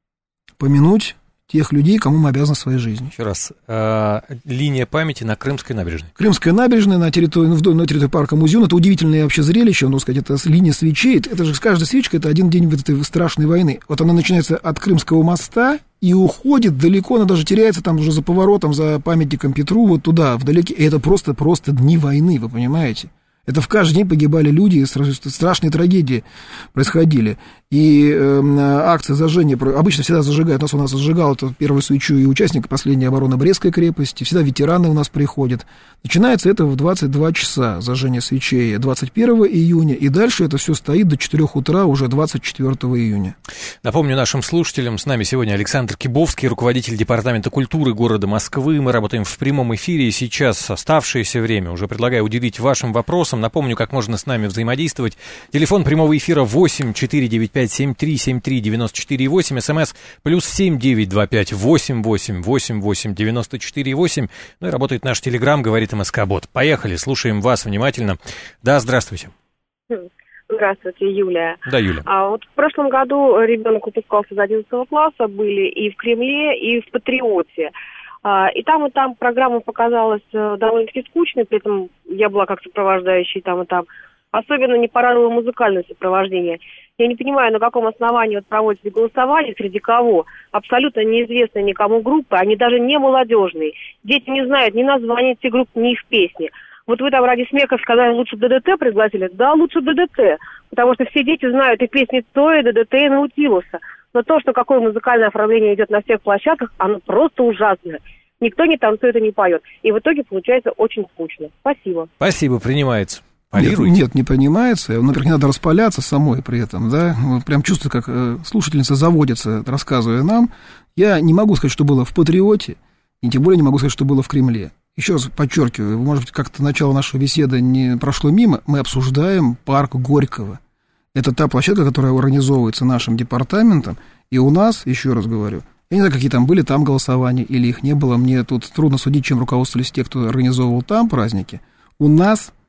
помянуть тех людей, кому мы обязаны своей жизнью. Еще раз, э, линия памяти на Крымской набережной. Крымская набережная на территории, на территории парка Музеон, это удивительное вообще зрелище, нужно сказать, это линия свечей, это же каждая свечка, это один день в этой страшной войны. Вот она начинается от Крымского моста и уходит далеко, она даже теряется там уже за поворотом, за памятником Петру, вот туда, вдалеке, и это просто, просто дни войны, вы понимаете? Это в каждый день погибали люди, страшные трагедии происходили. И э, акция зажжения, обычно всегда зажигают, у нас у нас зажигал это первую свечу и участник последней обороны Брестской крепости, всегда ветераны у нас приходят. Начинается это в двадцать два часа, зажжение свечей двадцать первого июня, и дальше это все стоит до четырёх утра уже двадцать четвёртого июня. Напомню нашим слушателям, с нами сегодня Александр Кибовский, руководитель Департамента культуры города Москвы. Мы работаем в прямом эфире, и сейчас оставшееся время уже предлагаю уделить вашим вопросам. Напомню, как можно с нами взаимодействовать. Телефон прямого эфира восемь четыре девять пять семь три семь три девяносто четыре восемь, смс плюс семь девять два пять восемь восемь восемь восемь девяносто четыре восемь. Ну и работает наш телеграм, говорит МСК-бот. Поехали, слушаем вас внимательно. Да, здравствуйте. Здравствуйте, Юлия. Да, Юля. А вот в прошлом году ребенок выпускался из одиннадцатого класса, были и в Кремле, и в Патриоте. И там, и там программа показалась довольно-таки скучной, при этом я была как сопровождающий там и там. Особенно не порадовало музыкальное сопровождение. Я не понимаю, на каком основании вот проводите голосование, среди кого. Абсолютно неизвестные никому группы, они даже не молодежные. Дети не знают ни названия этих групп, ни их песни. Вот вы там ради смеха сказали, лучше ДДТ пригласили. Да, лучше ДДТ, потому что все дети знают и песни Цоя, ДДТ, и Наутилуса. Но то, что какое музыкальное оформление идет на всех площадках, оно просто ужасное. Никто не танцует и не поет. И в итоге получается очень скучно. Спасибо. Спасибо, принимается. Нет, нет, не понимается. Например, не надо распаляться самой при этом, да. Прям чувствую, как слушательница заводится, рассказывая нам. Я не могу сказать, что было в Патриоте, и тем более не могу сказать, что было в Кремле. Еще раз подчеркиваю, может быть, как-то начало нашей беседы не прошло мимо, мы обсуждаем парк Горького. Это та площадка, которая организовывается нашим департаментом, и у нас, еще раз говорю, я не знаю, какие там были там голосования или их не было, мне тут трудно судить, чем руководствовались те, кто организовывал там праздники. У нас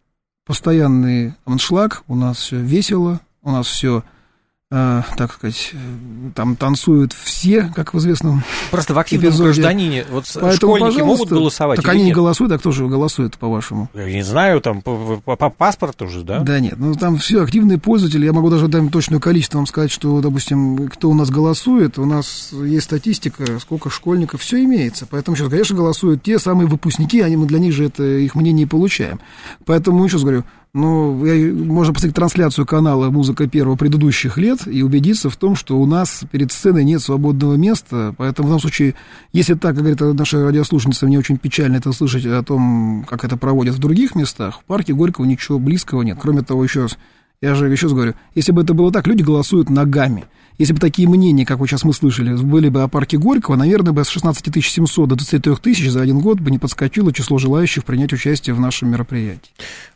постоянный аншлаг, у нас все весело, у нас все, э, так сказать, там танцуют все, как в известном Просто в активном эпизоде. Гражданине вот Поэтому, школьники могут голосовать? Так или они нет? не голосуют, а кто же голосует, по-вашему? Я не знаю, там по, по, по паспорту же, да? Да нет, ну там все активные пользователи, я могу даже дать точное количество вам сказать, что, допустим, кто у нас голосует, у нас есть статистика, сколько школьников, все имеется, поэтому сейчас, конечно, голосуют те самые выпускники, они, мы для них же это, их мнение и получаем, поэтому еще раз говорю, ну, я, можно посмотреть трансляцию канала «Музыка первого» предыдущих лет и убедиться в том, что у нас перед сценой нет свободного места, поэтому в данном случае, если так, как говорит наша радиослушательница, мне очень печально это слышать о том, как это проводят в других местах, в парке Горького ничего близкого нет. Кроме того, еще раз, я же еще раз говорю, если бы это было так, люди голосуют ногами. Если бы такие мнения, как вот сейчас мы слышали, были бы о парке Горького, наверное, бы с шестнадцать тысяч семьсот до двадцать три тысячи за один год бы не подскочило число желающих принять участие в нашем мероприятии.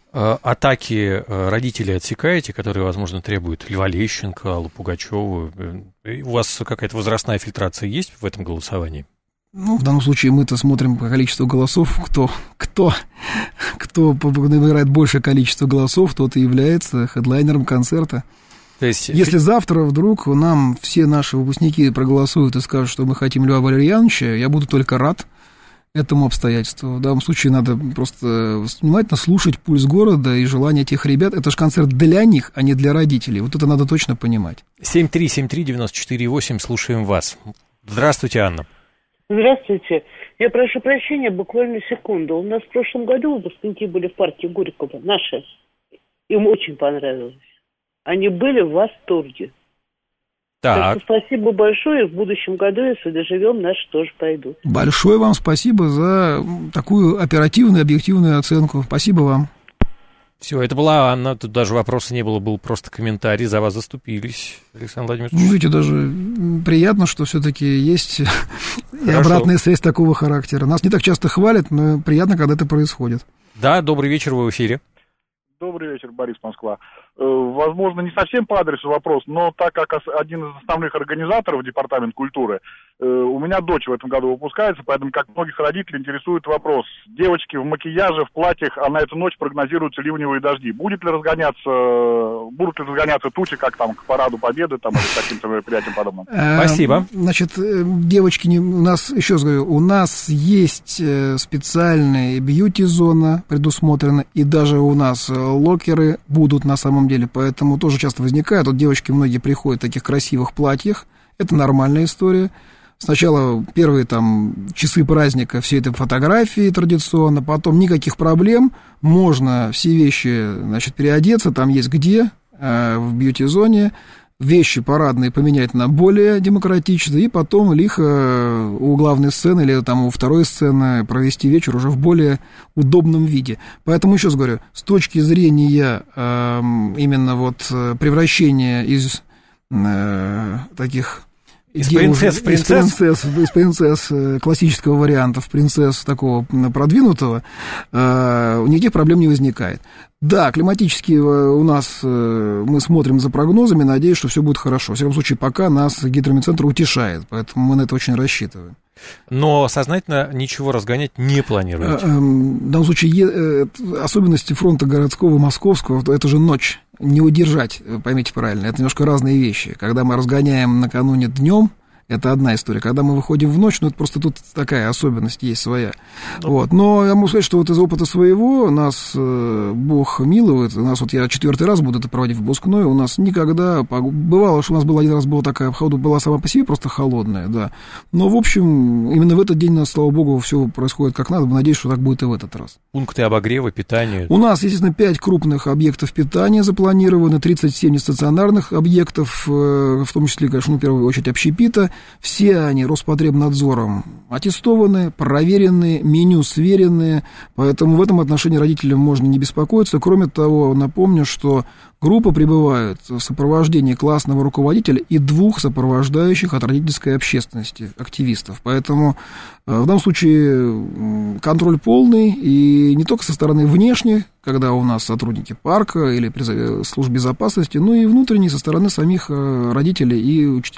Атаки родителей отсекаете, которые, возможно, требуют Льва Лещенко, Аллу Пугачеву? У вас какая-то возрастная фильтрация есть в этом голосовании? Ну, в данном случае мы-то смотрим по количеству голосов, кто, кто, кто набирает большее количество голосов, тот и является хедлайнером концерта. То есть... Если завтра вдруг нам все наши выпускники проголосуют и скажут, что мы хотим Льва Валерьяновича, я буду только рад этому обстоятельству. В данном случае надо просто внимательно слушать пульс города и желание тех ребят. Это же концерт для них, а не для родителей. Вот это надо точно понимать. семь три семь три девять четыре восемь, слушаем вас. Здравствуйте, Анна. Здравствуйте. Я прошу прощения, буквально секунду. У нас в прошлом году выпускники были в парке Горького, наши. Им очень понравилось. Они были в восторге. Так. так что спасибо большое, и в будущем году, если доживем, наши тоже пойдут. Большое вам спасибо за такую оперативную, объективную оценку. Спасибо вам. Все, это была Анна, тут даже вопроса не было, был просто комментарий, за вас заступились, Александр Владимирович. Ну, видите, даже приятно, что все-таки есть и обратная связь такого характера. Нас не так часто хвалят, но приятно, когда это происходит. Да, добрый вечер, вы в эфире. Добрый вечер, Борис, Москва. Возможно, не совсем по адресу вопрос, но так как один из основных организаторов Департамент культуры, у меня дочь в этом году выпускается, поэтому, как многих родителей, интересует вопрос. Девочки в макияже, в платьях, а на эту ночь прогнозируются ливневые дожди. Будет ли разгоняться, будут ли разгоняться тучи, как там к Параду Победы там, или к каким-то мероприятиям подобным? Спасибо. Значит, девочки, у нас, еще раз говорю, у нас есть специальная бьюти-зона предусмотрена, и даже у нас локеры будут на самом деле, поэтому тоже часто возникает. Вот девочки многие приходят в таких красивых платьях, это нормальная история. Сначала первые там часы праздника, все это фотографии традиционно, потом никаких проблем, можно все вещи, значит, переодеться, там есть где, э, в бьюти-зоне, вещи парадные поменять на более демократичные, и потом лихо у главной сцены или там у второй сцены провести вечер уже в более удобном виде. Поэтому, еще раз говорю, с точки зрения э, именно вот превращения из э, таких... Из принцесс в принцесс? Из принцесс, из принцесс классического варианта в принцесс такого продвинутого, э, никаких проблем не возникает. Да, климатически у нас, мы смотрим за прогнозами, надеюсь, что все будет хорошо. Во всяком случае, пока нас гидрометцентр утешает, поэтому мы на это очень рассчитываем. Но сознательно ничего разгонять не планируете? В данном случае особенности фронта городского, московского, это же ночь. Не удержать, поймите правильно, это немножко разные вещи. Когда мы разгоняем накануне днем, это одна история. Когда мы выходим в ночь, ну, это просто тут такая особенность есть своя. Ну, вот. Но я могу сказать, что вот из опыта своего нас э, Бог милует. У нас вот я четвертый раз буду это проводить выпускной. У нас никогда... Бывало, что у нас был один раз была такая обхода, была сама по себе просто холодная, да. Но, в общем, именно в этот день, у нас, слава богу, все происходит как надо. Надеюсь, что так будет и в этот раз. Пункты обогрева, питания? У нас, естественно, пять крупных объектов питания запланированы, тридцать семь стационарных объектов, э, в том числе, конечно, ну, в первую очередь, общепита. Все они Роспотребнадзором аттестованы, проверенные, меню сверенные, поэтому в этом отношении родителям можно не беспокоиться. Кроме того, напомню, что группа пребывает в сопровождении классного руководителя и двух сопровождающих от родительской общественности активистов. Поэтому в данном случае контроль полный, и не только со стороны внешней, когда у нас сотрудники парка или служб безопасности, но и внутренней, со стороны самих родителей и учителей.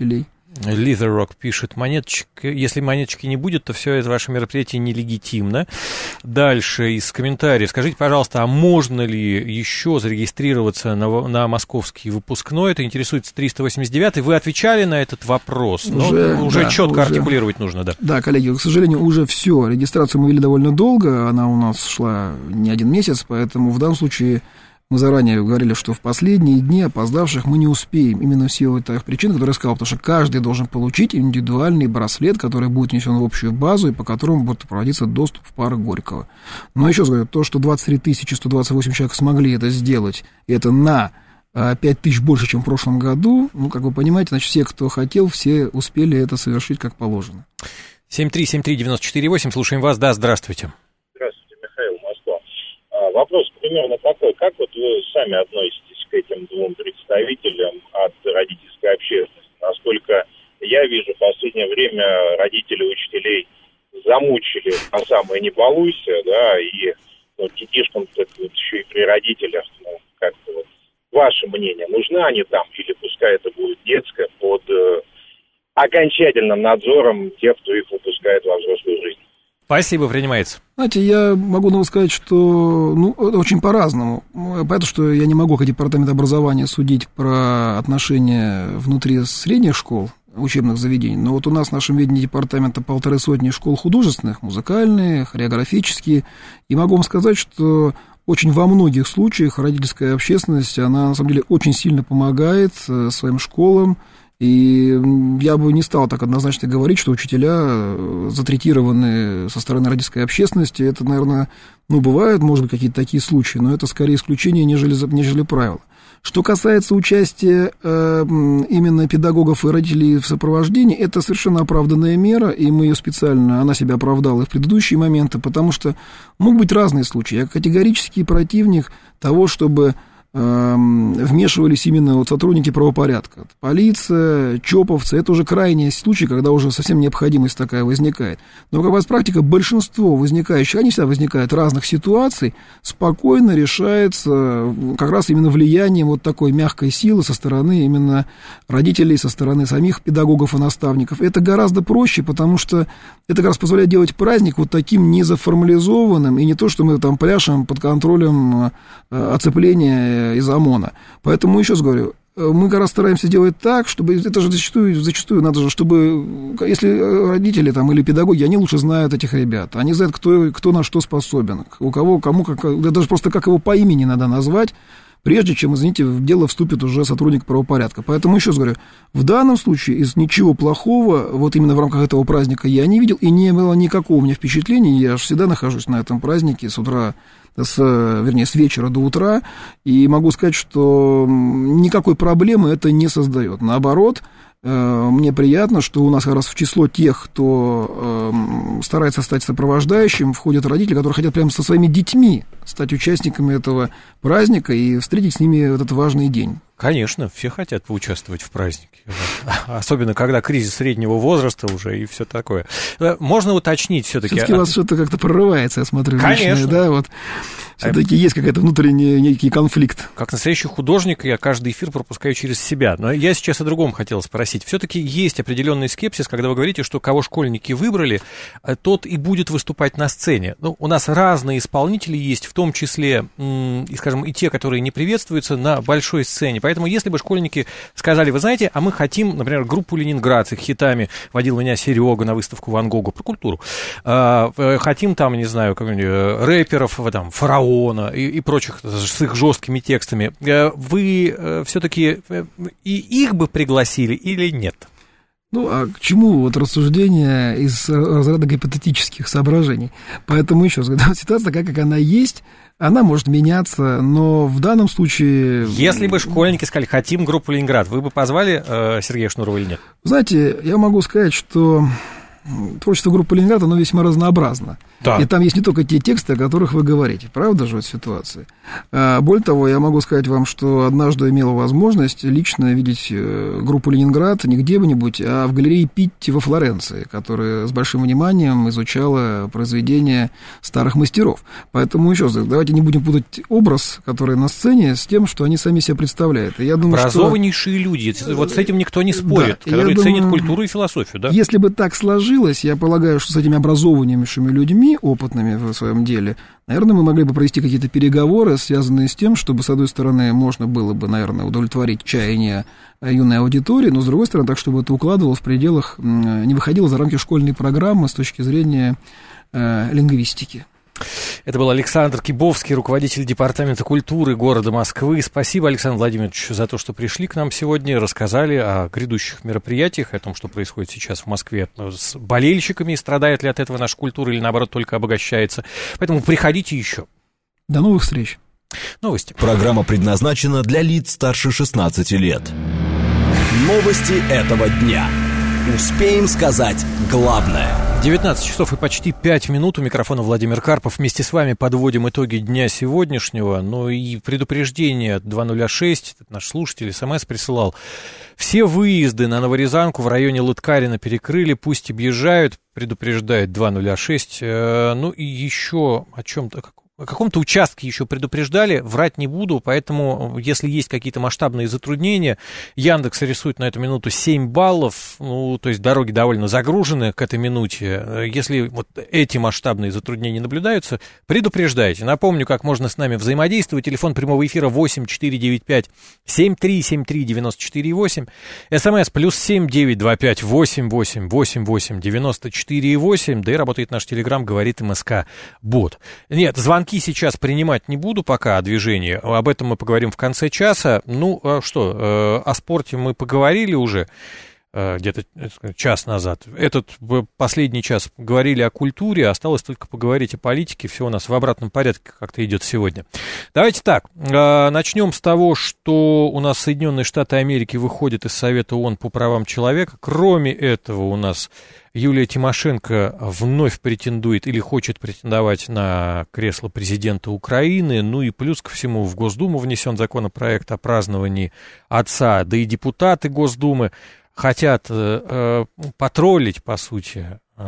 Лизер Рок пишет, монеточек, если монеточки не будет, то все это ваше мероприятие нелегитимно. Дальше из комментариев. Скажите, пожалуйста, а можно ли еще зарегистрироваться на, на московский выпускной? Это интересует триста восемьдесят девятый. Вы отвечали на этот вопрос, но уже, уже да, четко уже. артикулировать нужно, да. Да, коллеги, к сожалению, уже все. Регистрацию мы вели довольно долго, она у нас шла не один месяц, поэтому в данном случае... Мы заранее говорили, что в последние дни опоздавших мы не успеем. Именно в силу тех причин, которые я сказал, потому что каждый должен получить индивидуальный браслет, который будет внесен в общую базу и по которому будет проводиться доступ в парк Горького. Но еще раз говорю, то, что двадцать три тысячи сто двадцать восемь человек смогли это сделать, это на пять тысяч больше, чем в прошлом году, ну, как вы понимаете, значит, все, кто хотел, все успели это совершить как положено. семь три семь три девять четыре восемь, слушаем вас, да, здравствуйте. Вопрос примерно такой, как вот вы сами относитесь к этим двум представителям от родительской общественности? Насколько я вижу, в последнее время родители учителей замучили по самое не балуйся, да, и ну, детишкам так вот еще и при родителях, ну, как-то вот, ваше мнение, нужны они там, или пускай это будет детское, под э, окончательным надзором тех, кто их выпускает во взрослую жизнь? Спасибо, принимается. Знаете, я могу вам сказать, что ну, очень по-разному. Понятно, что я не могу, как департамент образования, судить про отношения внутри средних школ, учебных заведений. Но вот у нас в нашем ведении департамента полторы сотни школ художественных, музыкальные, хореографические. И могу вам сказать, что очень во многих случаях родительская общественность, она на самом деле очень сильно помогает своим школам. И я бы не стал так однозначно говорить, что учителя затретированы со стороны родительской общественности. Это, наверное, ну, бывают, может быть, какие-то такие случаи, но это скорее исключение, нежели, нежели правило. Что касается участия э, именно педагогов и родителей в сопровождении, это совершенно оправданная мера, и мы ее специально, она себя оправдала и в предыдущие моменты, потому что могут быть разные случаи. Я категорический противник того, чтобы... вмешивались именно вот сотрудники правопорядка. Полиция, чоповцы, это уже крайний случай, когда уже совсем необходимость такая возникает. Но, как раз практика, большинство возникающих, они всегда возникают разных ситуаций, спокойно решается как раз именно влиянием вот такой мягкой силы со стороны именно родителей, со стороны самих педагогов и наставников. Это гораздо проще, потому что это как раз позволяет делать праздник вот таким незаформализованным, и не то, что мы там пляшем под контролем оцепления из ОМОНа. Поэтому, еще раз говорю, мы как раз стараемся делать так, чтобы, это же зачастую, зачастую надо же, чтобы, если родители там или педагоги, они лучше знают этих ребят, они знают, кто, кто на что способен, у кого, кому, как, даже просто как его по имени надо назвать, прежде чем, извините, в дело вступит уже сотрудник правопорядка. Поэтому, еще раз говорю, в данном случае из ничего плохого, вот именно в рамках этого праздника я не видел, и не было никакого у меня впечатления, я же всегда нахожусь на этом празднике с утра, с, вернее, с вечера до утра, и могу сказать, что никакой проблемы это не создает. Наоборот, мне приятно, что у нас как раз в число тех, кто старается стать сопровождающим, входят родители, которые хотят прямо со своими детьми стать участниками этого праздника и встретить с ними этот важный день. Конечно, все хотят поучаствовать в празднике. Особенно, когда кризис среднего возраста уже и все такое. Можно уточнить все-таки... Все-таки у вас что-то как-то прорывается, я смотрю. Конечно. Личное, да, вот. Все-таки есть какой-то внутренний некий конфликт. Как настоящий художник я каждый эфир пропускаю через себя. Но я сейчас о другом хотел спросить. Все-таки есть определенный скепсис, когда вы говорите, что кого школьники выбрали, тот и будет выступать на сцене. Ну, у нас разные исполнители есть, в том числе, и, скажем, и те, которые не приветствуются на большой сцене. Поэтому если бы школьники сказали, вы знаете, а мы хотим, например, группу «Ленинград» с их хитами, водил меня Серега на выставку Ван Гога про культуру, хотим там, не знаю, каких-нибудь рэперов, там, «Фараона» и, и прочих с их жесткими текстами, вы все-таки и их бы пригласили или нет? Ну, а к чему вот рассуждения из разряда гипотетических соображений? Поэтому еще раз говорю, ситуация такая, как она есть, она может меняться, но в данном случае... Если бы школьники сказали, хотим группу «Ленинград», вы бы позвали э, Сергея Шнурова или нет? Знаете, я могу сказать, что творчество группы «Ленинград», оно весьма разнообразно. Да. И там есть не только те тексты, о которых вы говорите. Правда же, вот ситуация? Более того, я могу сказать вам, что однажды имел возможность лично видеть группу «Ленинград» не где-нибудь, а в галерее Питти во Флоренции, которая с большим вниманием изучала произведения старых мастеров. Поэтому, еще раз, давайте не будем путать образ, который на сцене, с тем, что они сами себя представляют. И я думаю, образованнейшие что... люди, вот с этим никто не спорит, да, которые ценят думаю, культуру и философию. Да? Если бы так сложилось, я полагаю, что с этими образованнейшими людьми, опытными в своем деле, наверное, мы могли бы провести какие-то переговоры, связанные с тем, чтобы, с одной стороны, можно было бы, наверное, удовлетворить чаяния юной аудитории, но, с другой стороны, так, чтобы это укладывалось в пределах, не выходило за рамки школьной программы с точки зрения э, лингвистики. Это был Александр Кибовский, руководитель Департамента культуры города Москвы. Спасибо, Александр Владимирович, за то, что пришли к нам сегодня, рассказали о грядущих мероприятиях, о том, что происходит сейчас в Москве с болельщиками, страдает ли от этого наша культура или, наоборот, только обогащается. Поэтому приходите еще. До новых встреч. Новости. Программа предназначена для лиц старше шестнадцати лет. Новости этого дня. Успеем сказать главное. девятнадцать часов и почти пять минут. У микрофона Владимир Карпов. Вместе с вами подводим итоги дня сегодняшнего. Ну и предупреждение два ноль шесть, наш слушатель СМС присылал. Все выезды на Новорязанку в районе Лыткарина перекрыли, пусть объезжают, предупреждает два ноль шесть. Ну и еще о чем-то... О каком-то участке еще предупреждали, врать не буду, поэтому, если есть какие-то масштабные затруднения, Яндекс рисует на эту минуту семь баллов, ну, то есть дороги довольно загружены к этой минуте. Если вот эти масштабные затруднения наблюдаются, предупреждайте. Напомню, как можно с нами взаимодействовать. Телефон прямого эфира восемь четыре девять пять семь три семь три девяносто четыре восемь. СМС плюс семь девять два пять восемь восемь восемь восемь девяносто четыре восемь. Да и работает наш телеграм, говорит МСК-бот. Нет, звонки сейчас принимать не буду пока о движении, об этом мы поговорим в конце часа. Ну, что, о спорте мы поговорили уже где-то час назад. Этот последний час говорили о культуре, осталось только поговорить о политике, все у нас в обратном порядке как-то идет сегодня. Давайте так, начнем с того, что у нас Соединенные Штаты Америки выходят из Совета ООН по правам человека. Кроме этого, у нас Юлия Тимошенко вновь претендует или хочет претендовать на кресло президента Украины. Ну и плюс ко всему в Госдуму внесен законопроект о праздновании отца. Да и депутаты Госдумы хотят э, потроллить, по сути,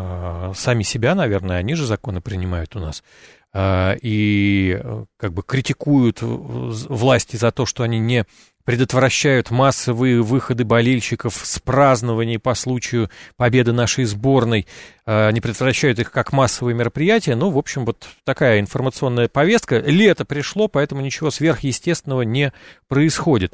э, сами себя, наверное, они же законы принимают у нас. Э, и как бы критикуют власти за то, что они не предотвращают массовые выходы болельщиков с празднований по случаю победы нашей сборной, не предотвращают их как массовые мероприятия. Ну, в общем, вот такая информационная повестка. Лето пришло, поэтому ничего сверхъестественного не происходит.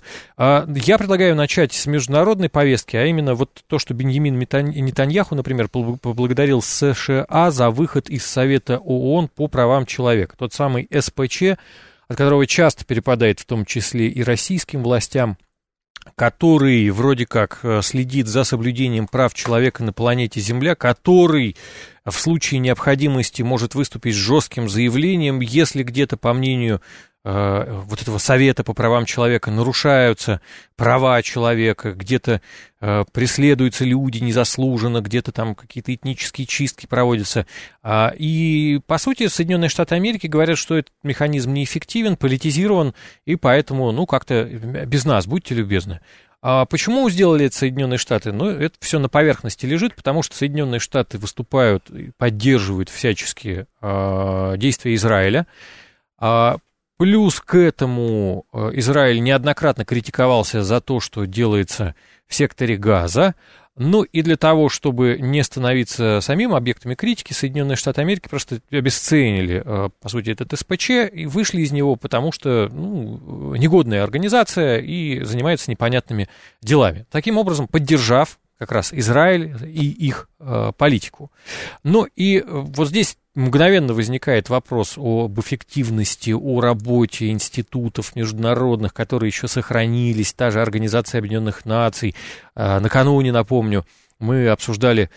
Я предлагаю начать с международной повестки, а именно вот то, что Беньямин Нетаньяху, например, поблагодарил США за выход из Совета ООН по правам человека. Тот самый эс пэ че, от которого часто перепадает в том числе и российским властям, который вроде как следит за соблюдением прав человека на планете Земля, который в случае необходимости может выступить с жестким заявлением, если где-то, по мнению э, вот этого Совета по правам человека, нарушаются права человека, где-то э, преследуются люди незаслуженно, где-то там какие-то этнические чистки проводятся. А, и, по сути, Соединенные Штаты Америки говорят, что этот механизм неэффективен, политизирован, и поэтому, ну, как-то без нас, будьте любезны. А почему сделали это Соединенные Штаты? Ну, это все на поверхности лежит, потому что Соединенные Штаты выступают и поддерживают всячески э, действия Израиля. А, плюс к этому Израиль неоднократно критиковался за то, что делается в секторе Газа. Ну и для того, чтобы не становиться самим объектами критики, Соединенные Штаты Америки просто обесценили, по сути, этот эс пэ че и вышли из него, потому что ну, негодная организация и занимается непонятными делами. Таким образом, поддержав как раз Израиль и их э, политику. Ну и вот здесь мгновенно возникает вопрос об эффективности, о работе институтов международных, которые еще сохранились, та же Организация Объединенных Наций. Э, накануне, напомню, мы обсуждали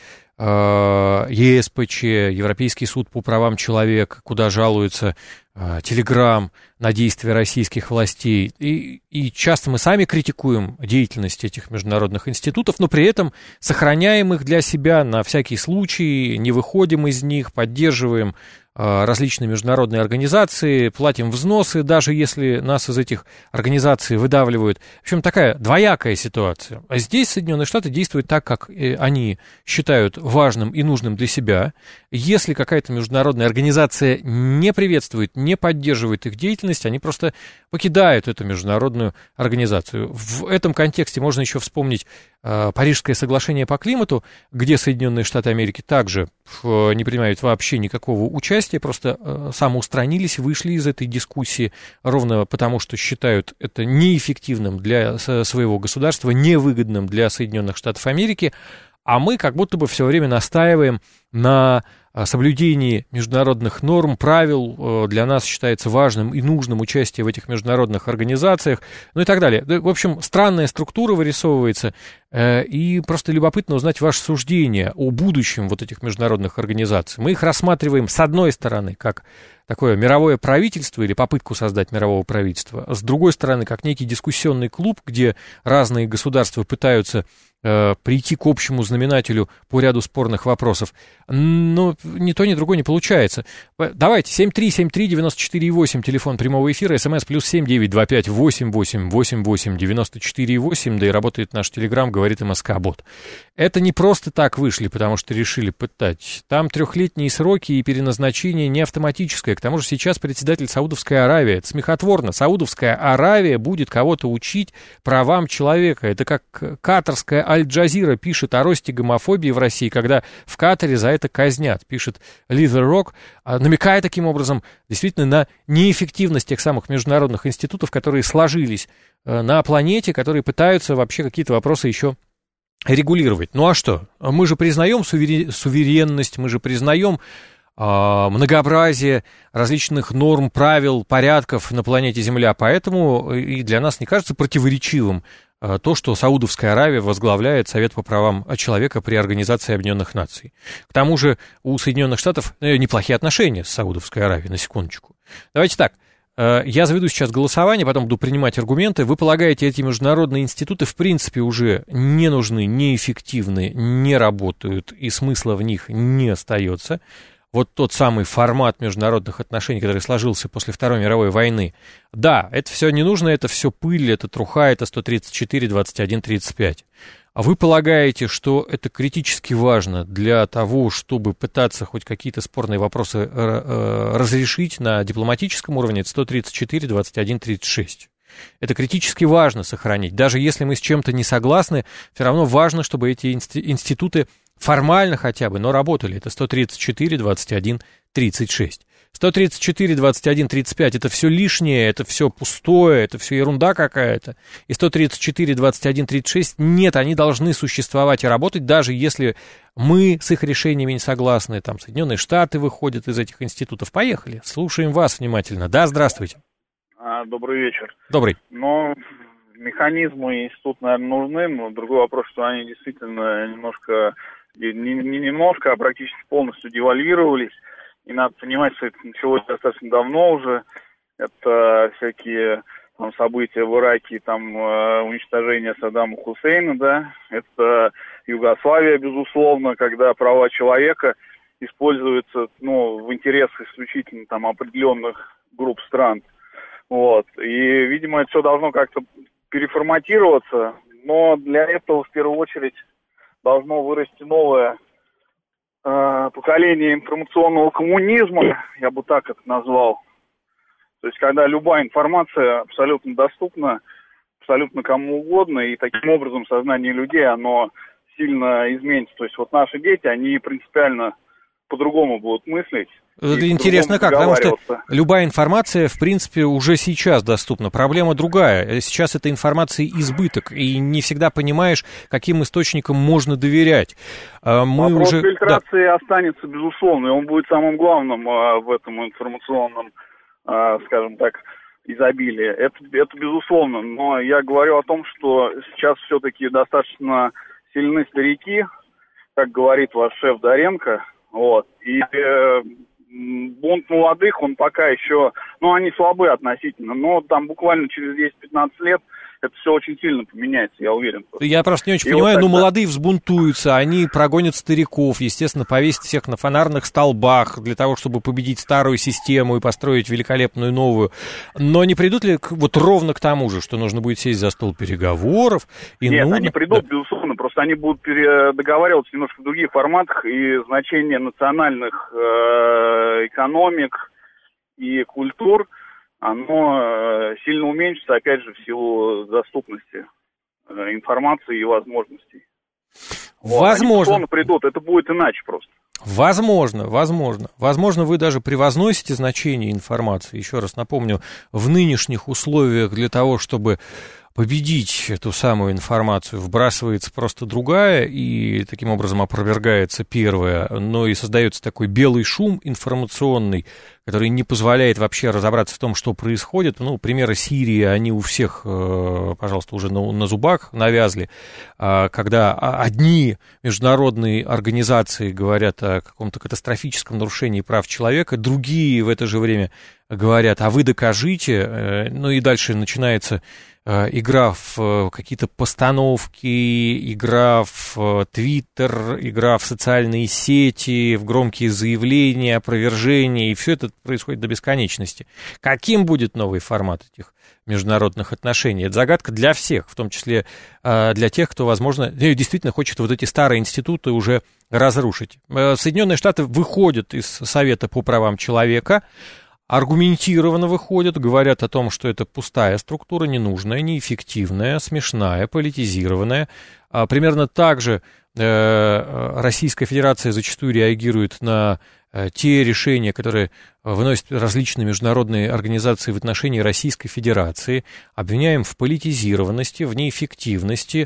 ЕСПЧ, Европейский суд по правам человека, куда жалуется Телеграм на действия российских властей. И, и часто мы сами критикуем деятельность этих международных институтов, но при этом сохраняем их для себя на всякий случай, не выходим из них, поддерживаем различные международные организации, платим взносы, даже если нас из этих организаций выдавливают. В общем, такая двоякая ситуация. А здесь Соединенные Штаты действуют так, как они считают важным и нужным для себя. Если какая-то международная организация не приветствует, не поддерживает их деятельность, они просто покидают эту международную организацию. В этом контексте можно еще вспомнить э, Парижское соглашение по климату, где Соединенные Штаты Америки также э, не принимают вообще никакого участия, просто э, самоустранились, вышли из этой дискуссии ровно потому, что считают это неэффективным для своего государства, невыгодным для Соединенных Штатов Америки, а мы как будто бы все время настаиваем на соблюдении международных норм, правил. Для нас считается важным и нужным участие в этих международных организациях, ну и так далее. В общем, странная структура вырисовывается, и просто любопытно узнать ваше суждение о будущем вот этих международных организаций. Мы их рассматриваем, с одной стороны, как такое мировое правительство или попытку создать мирового правительства, а с другой стороны, как некий дискуссионный клуб, где разные государства пытаются э, прийти к общему знаменателю по ряду спорных вопросов. Но ни то, ни другое не получается. Давайте, семь три семь три девять четыре восемь, телефон прямого эфира, смс плюс семь девять два пять восемь восемь восемь восемь девяносто четыре восемь, да и работает наш телеграм, говорит МСК-бот. Это не просто так вышли, потому что решили пытать. Там трехлетние сроки и переназначение не автоматическое. К тому же сейчас председатель Саудовской Аравии. Это смехотворно. Саудовская Аравия будет кого-то учить правам человека. Это как катарская Аль-Джазира пишет о росте гомофобии в России, когда в Катаре за это казнят. Пишет Лизер Рок, намекая таким образом действительно на неэффективность тех самых международных институтов, которые сложились на планете, которые пытаются вообще какие-то вопросы еще регулировать. Ну а что? Мы же признаем суверен... суверенность, мы же признаем многообразие различных норм, правил, порядков на планете Земля. Поэтому и для нас не кажется противоречивым то, что Саудовская Аравия возглавляет Совет по правам человека при Организации Объединенных Наций. К тому же у Соединенных Штатов неплохие отношения с Саудовской Аравией, на секундочку. Давайте так. Я заведу сейчас голосование, потом буду принимать аргументы. Вы полагаете, эти международные институты в принципе уже не нужны, неэффективны, не работают, и смысла в них не остается? Вот тот самый формат международных отношений, который сложился после Второй мировой войны. Да, это все не нужно, это все пыль, это труха, это сто тридцать четыре двадцать один тридцать пять. А вы полагаете, что это критически важно для того, чтобы пытаться хоть какие-то спорные вопросы разрешить на дипломатическом уровне? Это сто тридцать четыре двадцать один тридцать шесть. Это критически важно сохранить. Даже если мы с чем-то не согласны, все равно важно, чтобы эти институты формально хотя бы, но работали. Это сто тридцать четыре двадцать один тридцать шесть. сто тридцать четыре двадцать один тридцать пять это все лишнее, это все пустое, это все ерунда какая-то. И сто тридцать четыре двадцать один тридцать шесть нет, они должны существовать и работать, даже если мы с их решениями не согласны. Там Соединенные Штаты выходят из этих институтов. Поехали, слушаем вас внимательно. Да, здравствуйте. Добрый вечер. Добрый. Но механизмы и институт, наверное, нужны, но другой вопрос, что они действительно немножко, не, не немножко, а практически полностью девальвировались. И надо понимать, что это началось достаточно давно уже. Это всякие там события в Ираке, там уничтожение Саддама Хусейна, да. Это Югославия, безусловно, когда права человека используются, ну, в интересах исключительно там определенных групп стран. Вот. И, видимо, это все должно как-то переформатироваться, но для этого, в первую очередь, должно вырасти новое э, поколение информационного коммунизма, я бы так это назвал. То есть, когда любая информация абсолютно доступна, абсолютно кому угодно, и таким образом сознание людей, оно сильно изменится. То есть, вот наши дети, они принципиально по-другому будут мыслить. Это интересно как, потому что любая информация, в принципе, уже сейчас доступна. Проблема другая. Сейчас этой информации избыток, и не всегда понимаешь, каким источникам можно доверять. Мы Вопрос уже... фильтрации да. останется, безусловно, и он будет самым главным в этом информационном, скажем так, изобилии. Это, это безусловно, но я говорю о том, что сейчас все-таки достаточно сильны старики, как говорит ваш шеф Доренко, вот, и э, бунт молодых, он пока еще, ну, они слабы относительно, но там буквально через десять-пятнадцать лет это все очень сильно поменяется, я уверен. Я просто не очень и понимаю, вот ну, тогда... молодые взбунтуются, они прогонят стариков, естественно, повесят всех на фонарных столбах для того, чтобы победить старую систему и построить великолепную новую. Но не придут ли к, вот ровно к тому же, что нужно будет сесть за стол переговоров? И Нет, нужно... они придут, да. безусловно, просто они будут пере- договариваться немножко в других форматах, и значение национальных э- экономик и культур, оно сильно уменьшится, опять же, в силу доступности информации и возможностей. Возможно. Они придут, это будет иначе просто. Возможно, возможно. Возможно, вы даже превозносите значение информации. Еще раз напомню, в нынешних условиях для того, чтобы победить эту самую информацию, вбрасывается просто другая, и таким образом опровергается первая, но и создается такой белый шум информационный, который не позволяет вообще разобраться в том, что происходит. Ну, примеры Сирии, они у всех, пожалуйста, уже на, на зубах навязли, когда одни международные организации говорят о каком-то катастрофическом нарушении прав человека, другие в это же время говорят, а вы докажите, ну и дальше начинается игра в какие-то постановки, игра в Твиттер, игра в социальные сети, в громкие заявления, опровержения, и все это происходит до бесконечности. Каким будет новый формат этих международных отношений? Это загадка для всех, в том числе для тех, кто, возможно, действительно хочет вот эти старые институты уже разрушить. Соединенные Штаты выходят из Совета по правам человека, аргументированно выходят, говорят о том, что это пустая структура, ненужная, неэффективная, смешная, политизированная. Примерно так же Российская Федерация зачастую реагирует на те решения, которые выносят различные международные организации в отношении Российской Федерации. Обвиняем в политизированности, в неэффективности,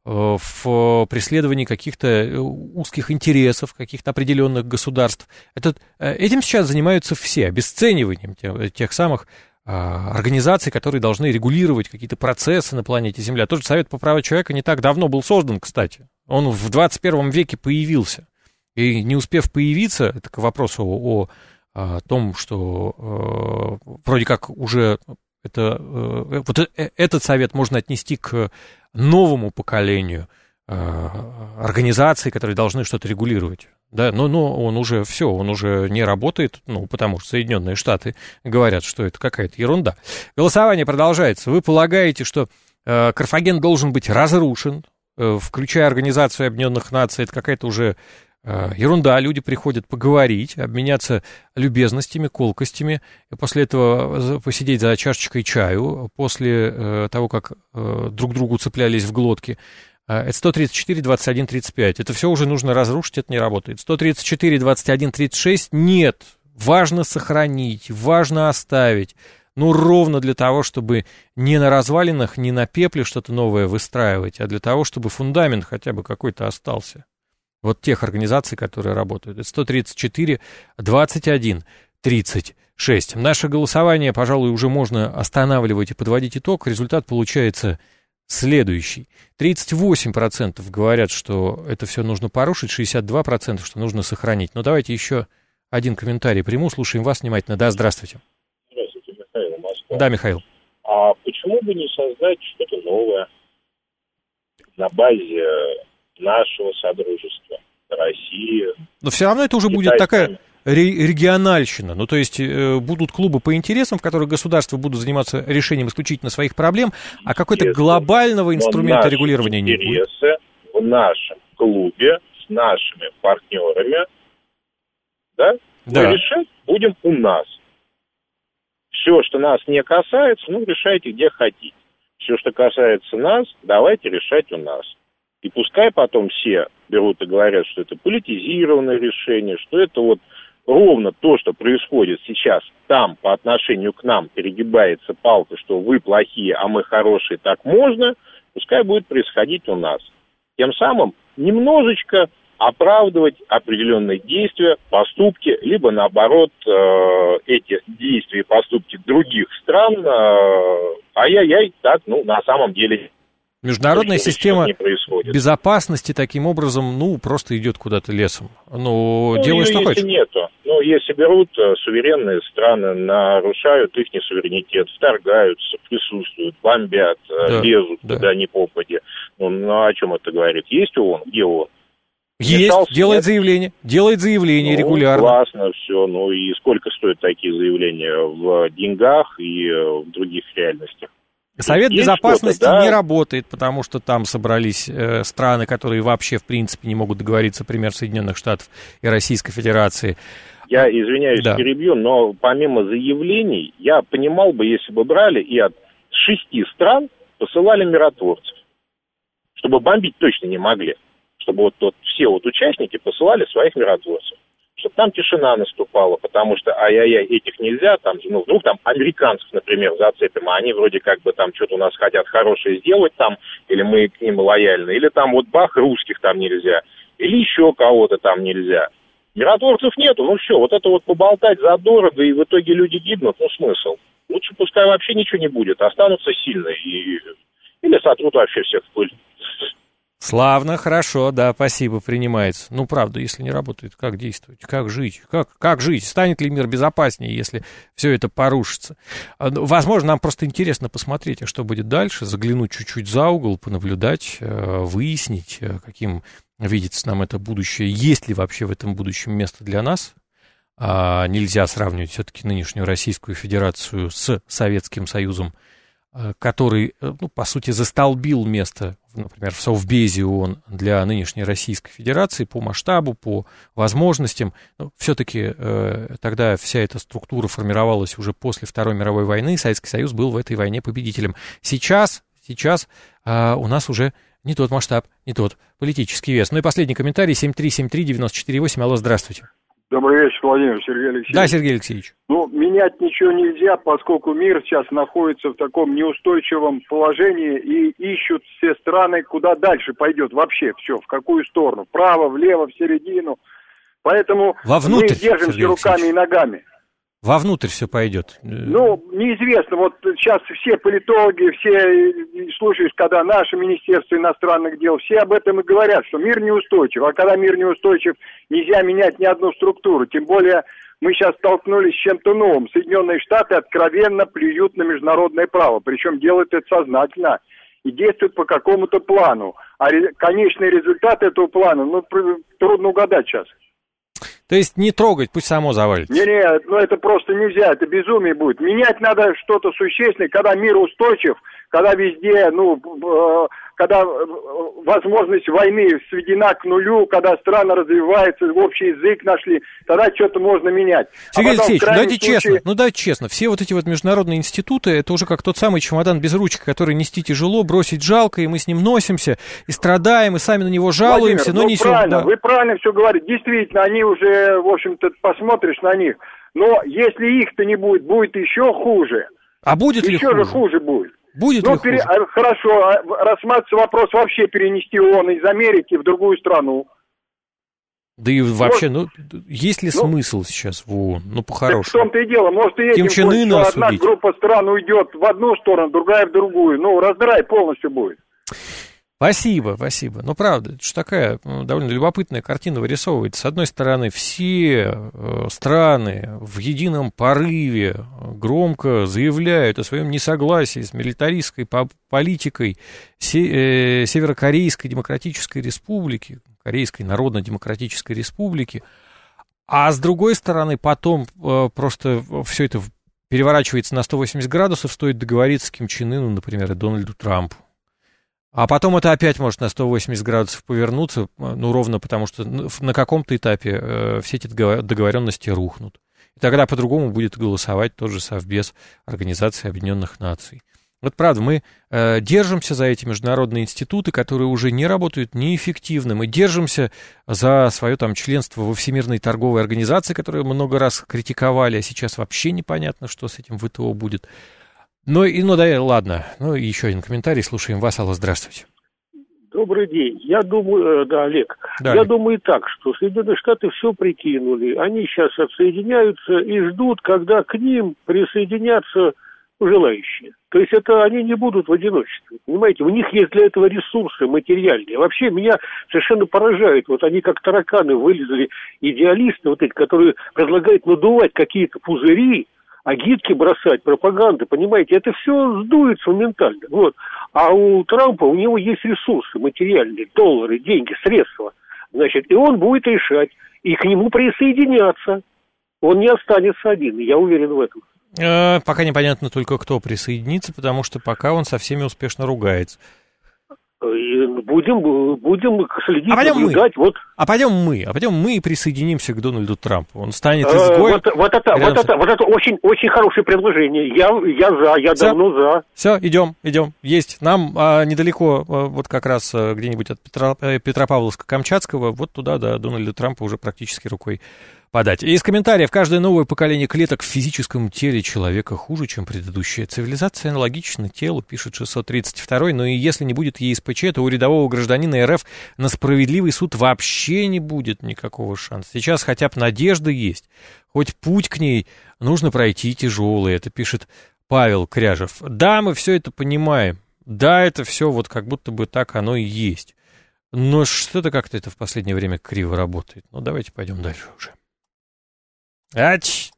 в преследовании каких-то узких интересов каких-то определенных государств. Это, этим сейчас занимаются все, обесцениванием тех, тех самых а, организаций, которые должны регулировать какие-то процессы на планете Земля. Тот же Совет по правам человека не так давно был создан, кстати. Он в двадцать первом веке появился. И не успев появиться, это к вопросу о, о том, что э, вроде как уже это, э, вот э, этот совет можно отнести к новому поколению э, организаций, которые должны что-то регулировать. Да, но, но он уже все, он уже не работает, ну, потому что Соединенные Штаты говорят, что это какая-то ерунда. Голосование продолжается. Вы полагаете, что э, Карфаген должен быть разрушен, э, включая Организацию Объединенных Наций, это какая-то уже э, ерунда, люди приходят поговорить, обменяться любезностями, колкостями, и после этого посидеть за чашечкой чаю, после э, того, как э, друг другу цеплялись в глотки. Это сто тридцать четыре, двадцать один, тридцать пять. Это все уже нужно разрушить, это не работает. сто тридцать четыре, двадцать один, тридцать шесть. Нет. Важно сохранить, важно оставить. Ну, ровно для того, чтобы не на развалинах, не на пепле что-то новое выстраивать, а для того, чтобы фундамент хотя бы какой-то остался. Вот тех организаций, которые работают. Это сто тридцать четыре, двадцать один, тридцать шесть. Наше голосование, пожалуй, уже можно останавливать и подводить итог. Результат получается следующий. тридцать восемь процентов говорят, что это все нужно порушить, шестьдесят два процента, что нужно сохранить. Но давайте еще один комментарий приму. Слушаем вас внимательно. Да, здравствуйте. Здравствуйте, Михаил, Москва. Да, Михаил. А почему бы не создать что-то новое на базе нашего содружества, России? Но все равно это уже Китай, будет такая региональщина. Ну, то есть э, будут клубы по интересам, в которых государства будут заниматься решением исключительно своих проблем, а какой-то глобального инструмента регулирования не будет. Интересы в нашем клубе с нашими партнерами, да, да. Мы решать будем у нас. Все, что нас не касается, ну, решайте где хотите. Все, что касается нас, давайте решать у нас. И пускай потом все берут и говорят, что это политизированное решение, что это вот ровно то, что происходит сейчас там по отношению к нам, перегибается палка, что вы плохие, а мы хорошие, так можно, пускай будет происходить у нас. Тем самым немножечко оправдывать определенные действия, поступки, либо наоборот эти действия и поступки других стран, ай-яй-яй, так, ну, на самом деле. Международная система безопасности таким образом, ну, просто идет куда-то лесом. Ну, ну делай, что хочешь. Нету. Ну, если берут суверенные страны, нарушают их суверенитет, вторгаются, присутствуют, бомбят, да, лезут да. куда ни попадя. Ну, ну, о чем это говорит? Есть ООН? Где ООН? Есть, Метался, делает нет? заявление, делает заявление ну, регулярно. Классно все, ну и сколько стоят такие заявления в деньгах и в других реальностях? Совет Есть Безопасности да? не работает, потому что там собрались э, страны, которые вообще, в принципе, не могут договориться, например, Соединенных Штатов и Российской Федерации. Я извиняюсь, да. перебью, но помимо заявлений, я понимал бы, если бы брали и от шести стран посылали миротворцев, чтобы бомбить точно не могли, чтобы вот, вот все вот участники посылали своих миротворцев. Чтобы там тишина наступала, потому что ай-яй-яй, этих нельзя, там, ну, вдруг там американцев, например, зацепим, а они вроде как бы там что-то у нас хотят хорошее сделать там, или мы к ним лояльны, или там вот бах, русских там нельзя, или еще кого-то там нельзя. Миротворцев нету, ну все, вот это вот поболтать задорого, и в итоге люди гибнут, ну смысл. Лучше пускай вообще ничего не будет, останутся сильные, и... или сотрут вообще всех в пыль. Славно, хорошо, да, спасибо, принимается. Ну, правда, если не работает, как действовать, как жить, как, как жить, станет ли мир безопаснее, если все это порушится. Возможно, нам просто интересно посмотреть, а что будет дальше, заглянуть чуть-чуть за угол, понаблюдать, выяснить, каким видится нам это будущее, есть ли вообще в этом будущем место для нас. А нельзя сравнивать все-таки нынешнюю Российскую Федерацию с Советским Союзом, который, ну, по сути, застолбил место, например, в Совбезе ООН для нынешней Российской Федерации по масштабу, по возможностям. Но все-таки э, тогда вся эта структура формировалась уже после Второй мировой войны, и Советский Союз был в этой войне победителем. Сейчас, сейчас э, у нас уже не тот масштаб, не тот политический вес. Ну и последний комментарий, семь три семь три девять четыре восемь. Алло, здравствуйте. Добрый вечер, Владимир, Сергей Алексеевич. Да, Сергей Алексеевич. Ну, менять ничего нельзя, поскольку мир сейчас находится в таком неустойчивом положении, и ищут все страны, куда дальше пойдет вообще все, в какую сторону, вправо, влево, в середину. Поэтому Вовнутрь, мы держимся Сергей руками Алексеевич. и ногами. Вовнутрь все пойдет. Ну, неизвестно. Вот сейчас все политологи, все, слушаешь, когда наше Министерство иностранных дел, все об этом и говорят, что мир неустойчив. А когда мир неустойчив, нельзя менять ни одну структуру. Тем более мы сейчас столкнулись с чем-то новым. Соединенные Штаты откровенно плюют на международное право. Причем делают это сознательно и действуют по какому-то плану. А ре- конечный результат этого плана, ну, трудно угадать сейчас. То есть не трогать, пусть само завалится. Не-не, ну это просто нельзя, это безумие будет. Менять надо что-то существенное, когда мир устойчив, когда везде, ну, э, когда возможность войны сведена к нулю, когда страны развиваются, общий язык нашли, тогда что-то можно менять. Сергей а потом, Алексеевич, ну давайте случае... честно, ну давайте честно, все вот эти вот международные институты, это уже как тот самый чемодан без ручки, который нести тяжело, бросить жалко, и мы с ним носимся, и страдаем, и сами на него жалуемся, Владимир, но ну, несем. Правильно, да. Вы правильно все говорите, действительно, они уже, в общем-то, посмотришь на них, но если их-то не будет, будет еще хуже. А будет еще ли хуже? Еще же хуже будет. Будет ну, ли пере... хуже? Хорошо, рассматривается вопрос вообще перенести ООН из Америки в другую страну. Да и вообще, может, ну, есть ли ну, смысл сейчас в ООН? Ну, по-хорошему. В том-то и дело. Может, и этим Чен будет, что одна группа стран уйдет в одну сторону, другая в другую. Ну, раздрай полностью будет. Спасибо, спасибо. Ну, правда, это же такая ну, довольно любопытная картина вырисовывается. С одной стороны, все э, страны в едином порыве громко заявляют о своем несогласии с милитаристской по- политикой се- э, Северокорейской Демократической Республики, Корейской Народно-Демократической Республики, а с другой стороны, потом э, просто все это переворачивается на сто восемьдесят градусов, стоит договориться с Ким Чен Ыном, например, и Дональду Трампу. А потом это опять может на сто восемьдесят градусов повернуться, ну, ровно потому что на каком-то этапе э, все эти договоренности рухнут. И тогда по-другому будет голосовать тот же Совбез Организации Объединенных Наций. Вот правда, мы э, держимся за эти международные институты, которые уже не работают неэффективно. Мы держимся за свое там членство во Всемирной торговой организации, которую много раз критиковали, а сейчас вообще непонятно, что с этим ВТО будет. Ну, и, ну, да, ладно. Ну, еще один комментарий. Слушаем вас. Алло, здравствуйте. Добрый день. Я думаю, да, Олег, да, я Олег. думаю так, что Соединенные Штаты все прикинули. Они сейчас отсоединяются и ждут, когда к ним присоединятся желающие. То есть это они не будут в одиночестве, понимаете? У них есть для этого ресурсы материальные. Вообще меня совершенно поражает. Вот они как тараканы вылезли, идеалисты вот эти, которые предлагают надувать какие-то пузыри, агитки бросать, пропаганды, понимаете? Это все сдуется моментально. Вот. А у Трампа, у него есть ресурсы материальные, доллары, деньги, средства. Значит, и он будет решать, и к нему присоединяться. Он не останется один, я уверен в этом. Э, пока непонятно только, кто присоединится, потому что пока он со всеми успешно ругается. Будем, будем следить, а наблюдать. Мы. Вот. А пойдем мы, а пойдем мы и присоединимся к Дональду Трампу. Он станет изгоем. Вот, вот, это, вот, это, вот это очень, очень хорошее предложение. Я, я за, я Все. давно за. Все, идем, идем. Есть. Нам а, недалеко, а, вот как раз а, где-нибудь от Петро, Петропавловска-Камчатского, вот туда до Дональда Трампа уже практически рукой подать. Из комментариев: каждое новое поколение клеток в физическом теле человека хуже, чем предыдущее. Цивилизация аналогична телу, пишет шестьсот тридцать второй, но и если не будет ЕСПЧ, то у рядового гражданина РФ на справедливый суд вообще не будет никакого шанса. Сейчас хотя бы надежда есть, хоть путь к ней нужно пройти тяжелый, это пишет Павел Кряжев. Да, мы все это понимаем, да, это все вот как будто бы так оно и есть, но что-то как-то это в последнее время криво работает. Ну, давайте пойдем дальше уже. Ач!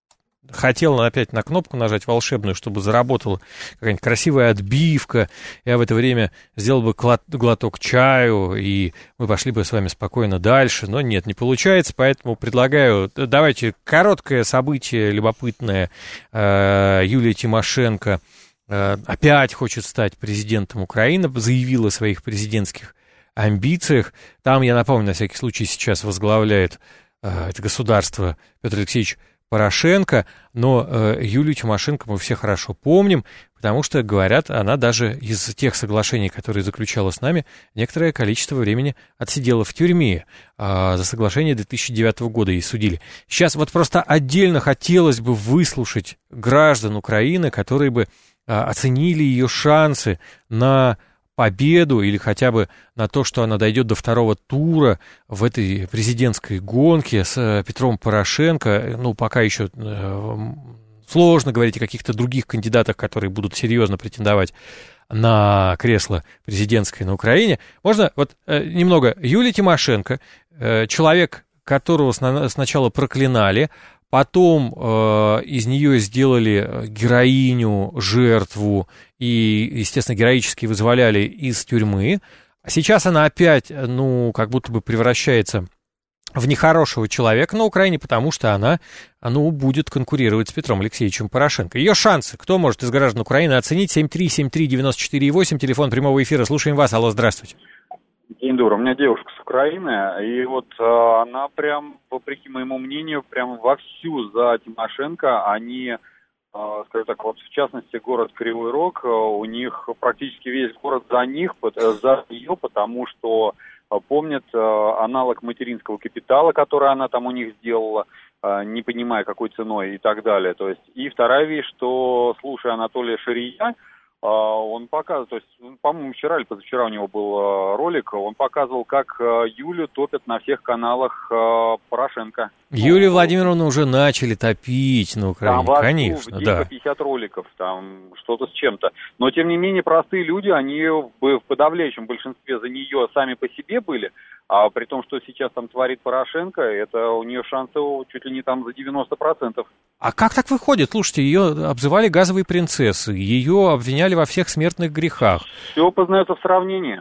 Хотел опять на кнопку нажать волшебную, чтобы заработала какая-нибудь красивая отбивка. Я в это время сделал бы глоток чаю, и мы пошли бы с вами спокойно дальше. Но нет, не получается, поэтому предлагаю, давайте короткое событие любопытное. Юлия Тимошенко опять хочет стать президентом Украины, заявила о своих президентских амбициях. Там, я напомню, на всякий случай сейчас возглавляет это государство Петр Алексеевич Порошенко, но э, Юлию Тимошенко мы все хорошо помним, потому что, говорят, она даже из тех соглашений, которые заключала с нами, некоторое количество времени отсидела в тюрьме. А за соглашение две тысячи девятого года ей судили. Сейчас вот просто отдельно хотелось бы выслушать граждан Украины, которые бы а, оценили ее шансы на победу или хотя бы на то, что она дойдет до второго тура в этой президентской гонке с Петром Порошенко. Ну, пока еще э, сложно говорить о каких-то других кандидатах, которые будут серьезно претендовать на кресло президентское на Украине. Можно вот э, немного. Юлия Тимошенко, э, человек, которого сна- сначала проклинали, потом э, из нее сделали героиню, жертву и, естественно, героически вызволяли из тюрьмы. Сейчас она опять, ну, как будто бы превращается в нехорошего человека на Украине, потому что она, ну, будет конкурировать с Петром Алексеевичем Порошенко. Ее шансы, кто может из граждан Украины оценить? семь три семь три девяносто четыре восемь, телефон прямого эфира. Слушаем вас. Алло, здравствуйте. День добрый. У меня девушка с Украины, и вот э, она прям, вопреки моему мнению, прям вовсю за Тимошенко. Они, э, скажу так, вот в частности, город Кривой Рог, э, у них практически весь город за них, э, за нее, потому что э, помнят э, аналог материнского капитала, который она там у них сделала, э, не понимая какой ценой и так далее. То есть, и вторая вещь, что, слушая Анатолия Шария, он показывал, то есть, по-моему, вчера или позавчера у него был ролик, он показывал, как Юлю топят на всех каналах Порошенко. Юлию Владимировну уже начали топить на Украине, там конечно, в день да. по пятьдесят роликов, там что-то с чем-то. Но, тем не менее, простые люди, они в подавляющем большинстве за нее сами по себе были, а при том, что сейчас там творит Порошенко, это у нее шансы чуть ли не там за девяносто процентов. А как так выходит? Слушайте, ее обзывали газовой принцессой, ее обвиняли во всех смертных грехах. Все познается в сравнении.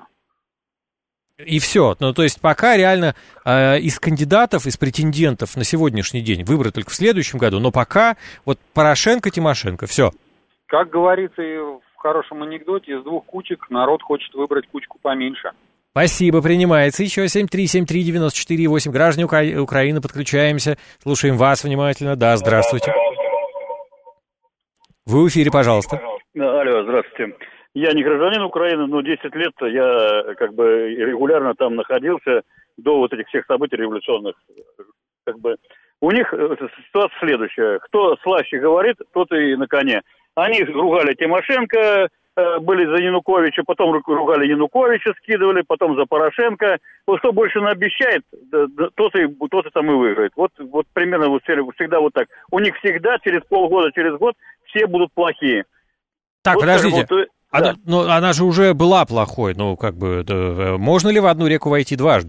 И все. Ну, то есть пока реально э, из кандидатов, из претендентов на сегодняшний день выбрать только в следующем году, но пока вот Порошенко, Тимошенко, все. Как говорится и в хорошем анекдоте, из двух кучек народ хочет выбрать кучку поменьше. Спасибо, принимается. Еще семь три семь три девяносто четыре восемь. Граждане Укра... Украины, подключаемся. Слушаем вас внимательно. Да, здравствуйте. Вы в эфире, пожалуйста. Алло, здравствуйте. Я не гражданин Украины, но десять лет я как бы регулярно там находился до вот этих всех событий революционных. Как бы у них ситуация следующая. Кто слаще говорит, тот и на коне. Они ругали Тимошенко, были за Януковича, потом ругали Януковича, скидывали, потом за Порошенко. Вот кто больше наобещает, тот и, тот и там и выиграет. Вот, вот примерно вот всегда вот так. У них всегда через полгода, через год все будут плохие. Так, вот, подождите. Вот, она, да. ну, она же уже была плохой. Ну, как бы, да, можно ли в одну реку войти дважды?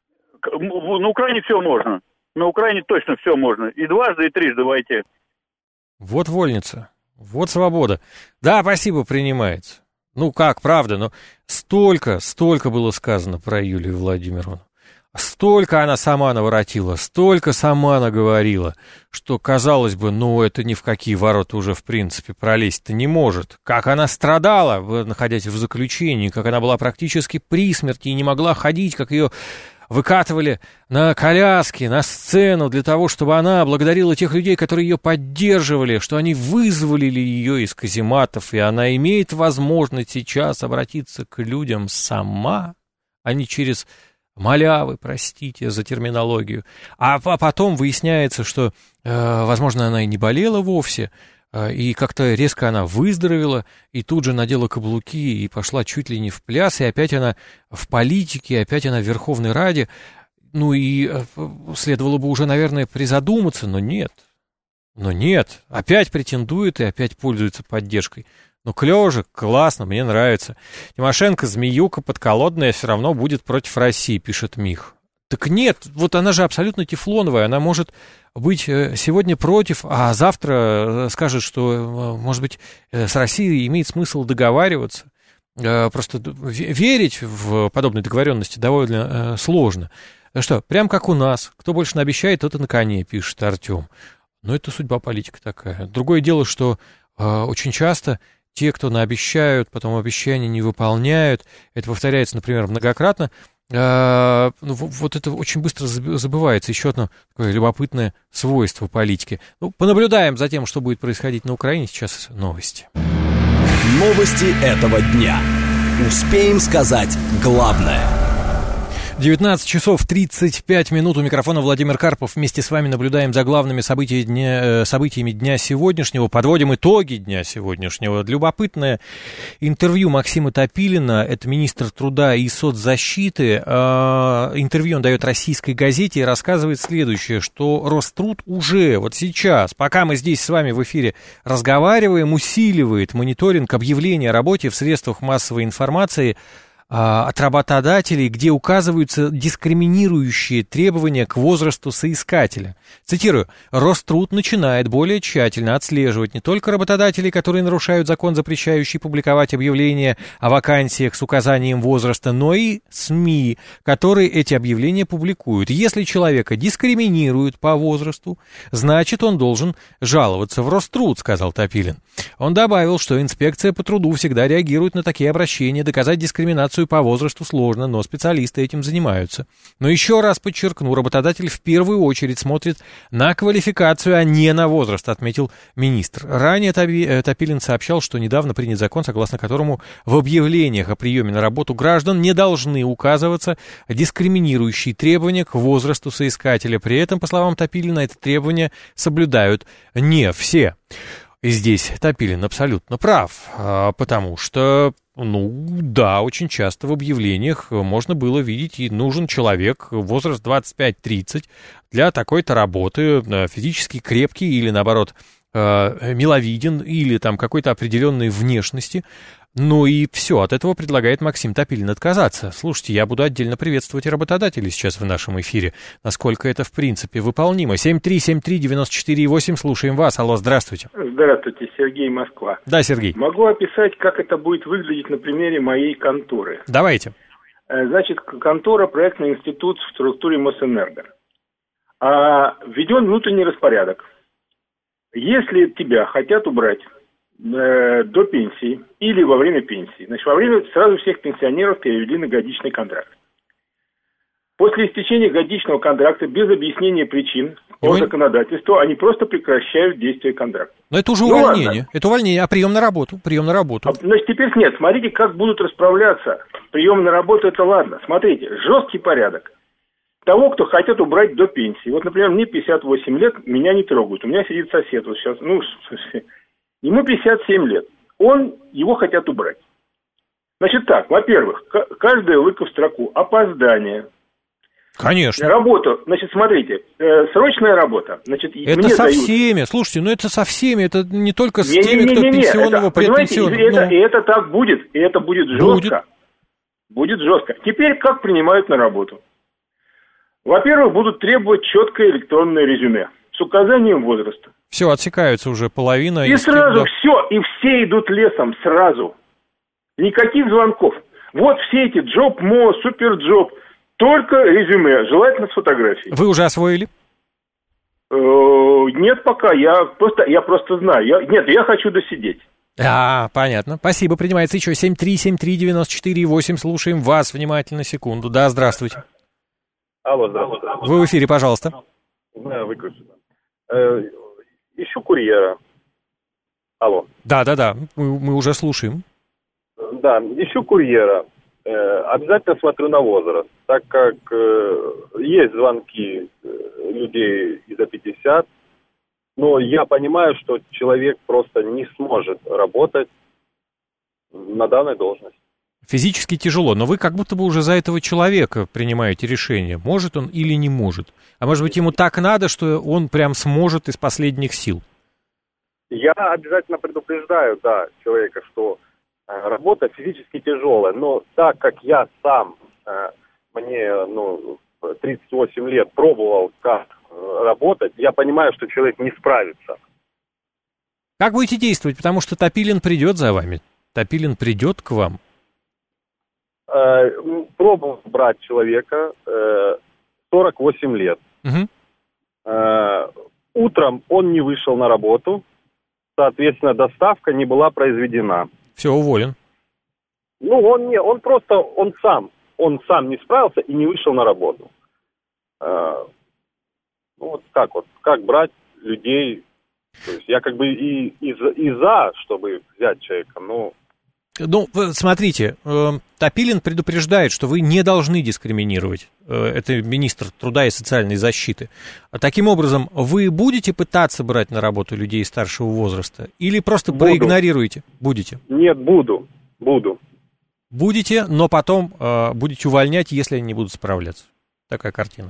На Украине все можно. На Украине точно все можно. И дважды, и трижды войти. Вот вольница. Вот свобода. Да, спасибо, принимается. Ну как, правда, но столько, столько было сказано про Юлию Владимировну. Столько она сама наворотила, столько сама наговорила, что, казалось бы, ну, это ни в какие ворота уже, в принципе, пролезть-то не может. Как она страдала, находясь в заключении, как она была практически при смерти и не могла ходить, как ее выкатывали на коляске, на сцену для того, чтобы она благодарила тех людей, которые ее поддерживали, что они вызволили ее из казематов, и она имеет возможность сейчас обратиться к людям сама, а не через малявы, простите за терминологию. А потом выясняется, что, э, возможно, она и не болела вовсе, э, и как-то резко она выздоровела, и тут же надела каблуки и пошла чуть ли не в пляс, и опять она в политике, опять она в Верховной Раде. Ну и э, следовало бы уже, наверное, призадуматься, но нет. Но нет, опять претендует и опять пользуется поддержкой. Ну, клево же, классно, мне нравится. Тимошенко, змеюка подколодная, все равно будет против России, пишет Мих. Так нет, вот она же абсолютно тефлоновая, она может быть сегодня против, а завтра скажет, что, может быть, с Россией имеет смысл договариваться. Просто верить в подобные договоренности довольно сложно. Что, прям как у нас, кто больше наобещает, тот и на коне, пишет Артем. Но это судьба политика такая. Другое дело, что очень часто те, кто наобещают, потом обещания не выполняют, это повторяется, например, многократно, э, ну, вот это очень быстро забывается. Еще одно такое любопытное свойство политики. Ну, понаблюдаем за тем, что будет происходить на Украине. Сейчас новости. Новости этого дня. Успеем сказать главное. девятнадцать часов тридцать пять минут. У микрофона Владимир Карпов. Вместе с вами наблюдаем за главными событиями дня, событиями дня сегодняшнего. Подводим итоги дня сегодняшнего. Любопытное интервью Максима Топилина. Это министр труда и соцзащиты. Интервью он дает российской газете и рассказывает следующее, что Роструд уже вот сейчас, пока мы здесь с вами в эфире разговариваем, усиливает мониторинг объявлений о работе в средствах массовой информации от работодателей, где указываются дискриминирующие требования к возрасту соискателя. Цитирую: «Роструд начинает более тщательно отслеживать не только работодателей, которые нарушают закон, запрещающий публиковать объявления о вакансиях с указанием возраста, но и СМИ, которые эти объявления публикуют. Если человека дискриминируют по возрасту, значит, он должен жаловаться в Роструд», — сказал Топилин. Он добавил, что инспекция по труду всегда реагирует на такие обращения, доказать дискриминацию по возрасту сложно, но специалисты этим занимаются. Но еще раз подчеркну, работодатель в первую очередь смотрит на квалификацию, а не на возраст, отметил министр. Ранее Топилин сообщал, что недавно принят закон, согласно которому в объявлениях о приеме на работу граждан не должны указываться дискриминирующие требования к возрасту соискателя. При этом, по словам Топилина, это требования соблюдают не все. И здесь Топилин абсолютно прав, потому что, ну, да, очень часто в объявлениях можно было видеть, и нужен человек, возраст двадцать пять тридцать, для такой-то работы, физически крепкий или, наоборот, миловиден, или там какой-то определенной внешности. Ну и все, от этого предлагает Максим Топилин отказаться. Слушайте, я буду отдельно приветствовать работодателей сейчас в нашем эфире, насколько это в принципе выполнимо. семь три семь три девять четыре восемь, слушаем вас. Алло, здравствуйте. Здравствуйте, Сергей, Москва. Да, Сергей. Могу описать, как это будет выглядеть на примере моей конторы. Давайте. Значит, контора проектный институт в структуре Мосэнерго. А введен внутренний распорядок. Если тебя хотят убрать до пенсии или во время пенсии. Значит, во время сразу всех пенсионеров перевели на годичный контракт. После истечения годичного контракта без объяснения причин по Ой. законодательству они просто прекращают действие контракта. Но это уже ну, увольнение. Ладно. Это увольнение, а прием на работу. Прием на работу. А, значит, теперь нет. Смотрите, как будут расправляться. Прием на работу — это ладно. Смотрите, жесткий порядок. Того, кто хотят убрать до пенсии. Вот, например, мне пятьдесят восемь лет, меня не трогают. У меня сидит сосед вот сейчас, ну, ему пятьдесят семь лет. Он, его хотят убрать. Значит так, во-первых, каждая лыка в строку. Опоздание, Конечно. Работу, значит, смотрите, э, срочная работа. Значит, это мне со дают... всеми, слушайте, ну это со всеми, это не только с не, теми, не, не, кто не, не, пенсионного, это, понимаете, предпенсионного. это, ну... и это так будет, и это будет жестко. Будет. будет жестко. Теперь как принимают на работу? Во-первых, будут требовать четкое электронное резюме с указанием возраста. Все, отсекаются уже половина. И сразу все, и все идут лесом сразу. Никаких звонков. Вот все эти джоб-мо, супер-джоб, только резюме, желательно с фотографией. Вы уже освоили? Нет пока, я просто, я просто знаю. Я, нет, я хочу досидеть. А, понятно. Спасибо. Принимается еще семь три семь три девяносто четыре восемь. Слушаем вас внимательно, секунду. Да, здравствуйте. Алло, здравствуйте. Вы в эфире, пожалуйста. Да, выключено. Э, ищу курьера. Алло. Да, да, да. Мы, мы уже слушаем. Да, ищу курьера. Э, обязательно смотрю на возраст, так как э, есть звонки э, людей и за пятьдесят, но я понимаю, что человек просто не сможет работать на данной должности. Физически тяжело, но вы как будто бы уже за этого человека принимаете решение, может он или не может. А может быть, ему так надо, что он прям сможет из последних сил? Я обязательно предупреждаю, да, человека, что э, работа физически тяжелая, но так как я сам, э, мне, ну, тридцать восемь лет пробовал, как э, работать, я понимаю, что человек не справится. Как будете действовать? Потому что Топилин придет за вами. Топилин придет к вам. Э, пробовал брать человека э, сорок восемь лет. Угу. Э, утром он не вышел на работу, соответственно, доставка не была произведена. Все, уволен. Ну, он не, он просто, он сам, он сам не справился и не вышел на работу. Э, ну, вот как вот, как брать людей, то есть я как бы и, и, за, и за, чтобы взять человека, но... Ну, смотрите, Топилин предупреждает, что вы не должны дискриминировать. Это министр труда и социальной защиты. А таким образом, вы будете пытаться брать на работу людей старшего возраста? Или просто буду. Проигнорируете? Будете? Нет, буду. Буду. Будете, но потом э, будете увольнять, если они не будут справляться. Такая картина.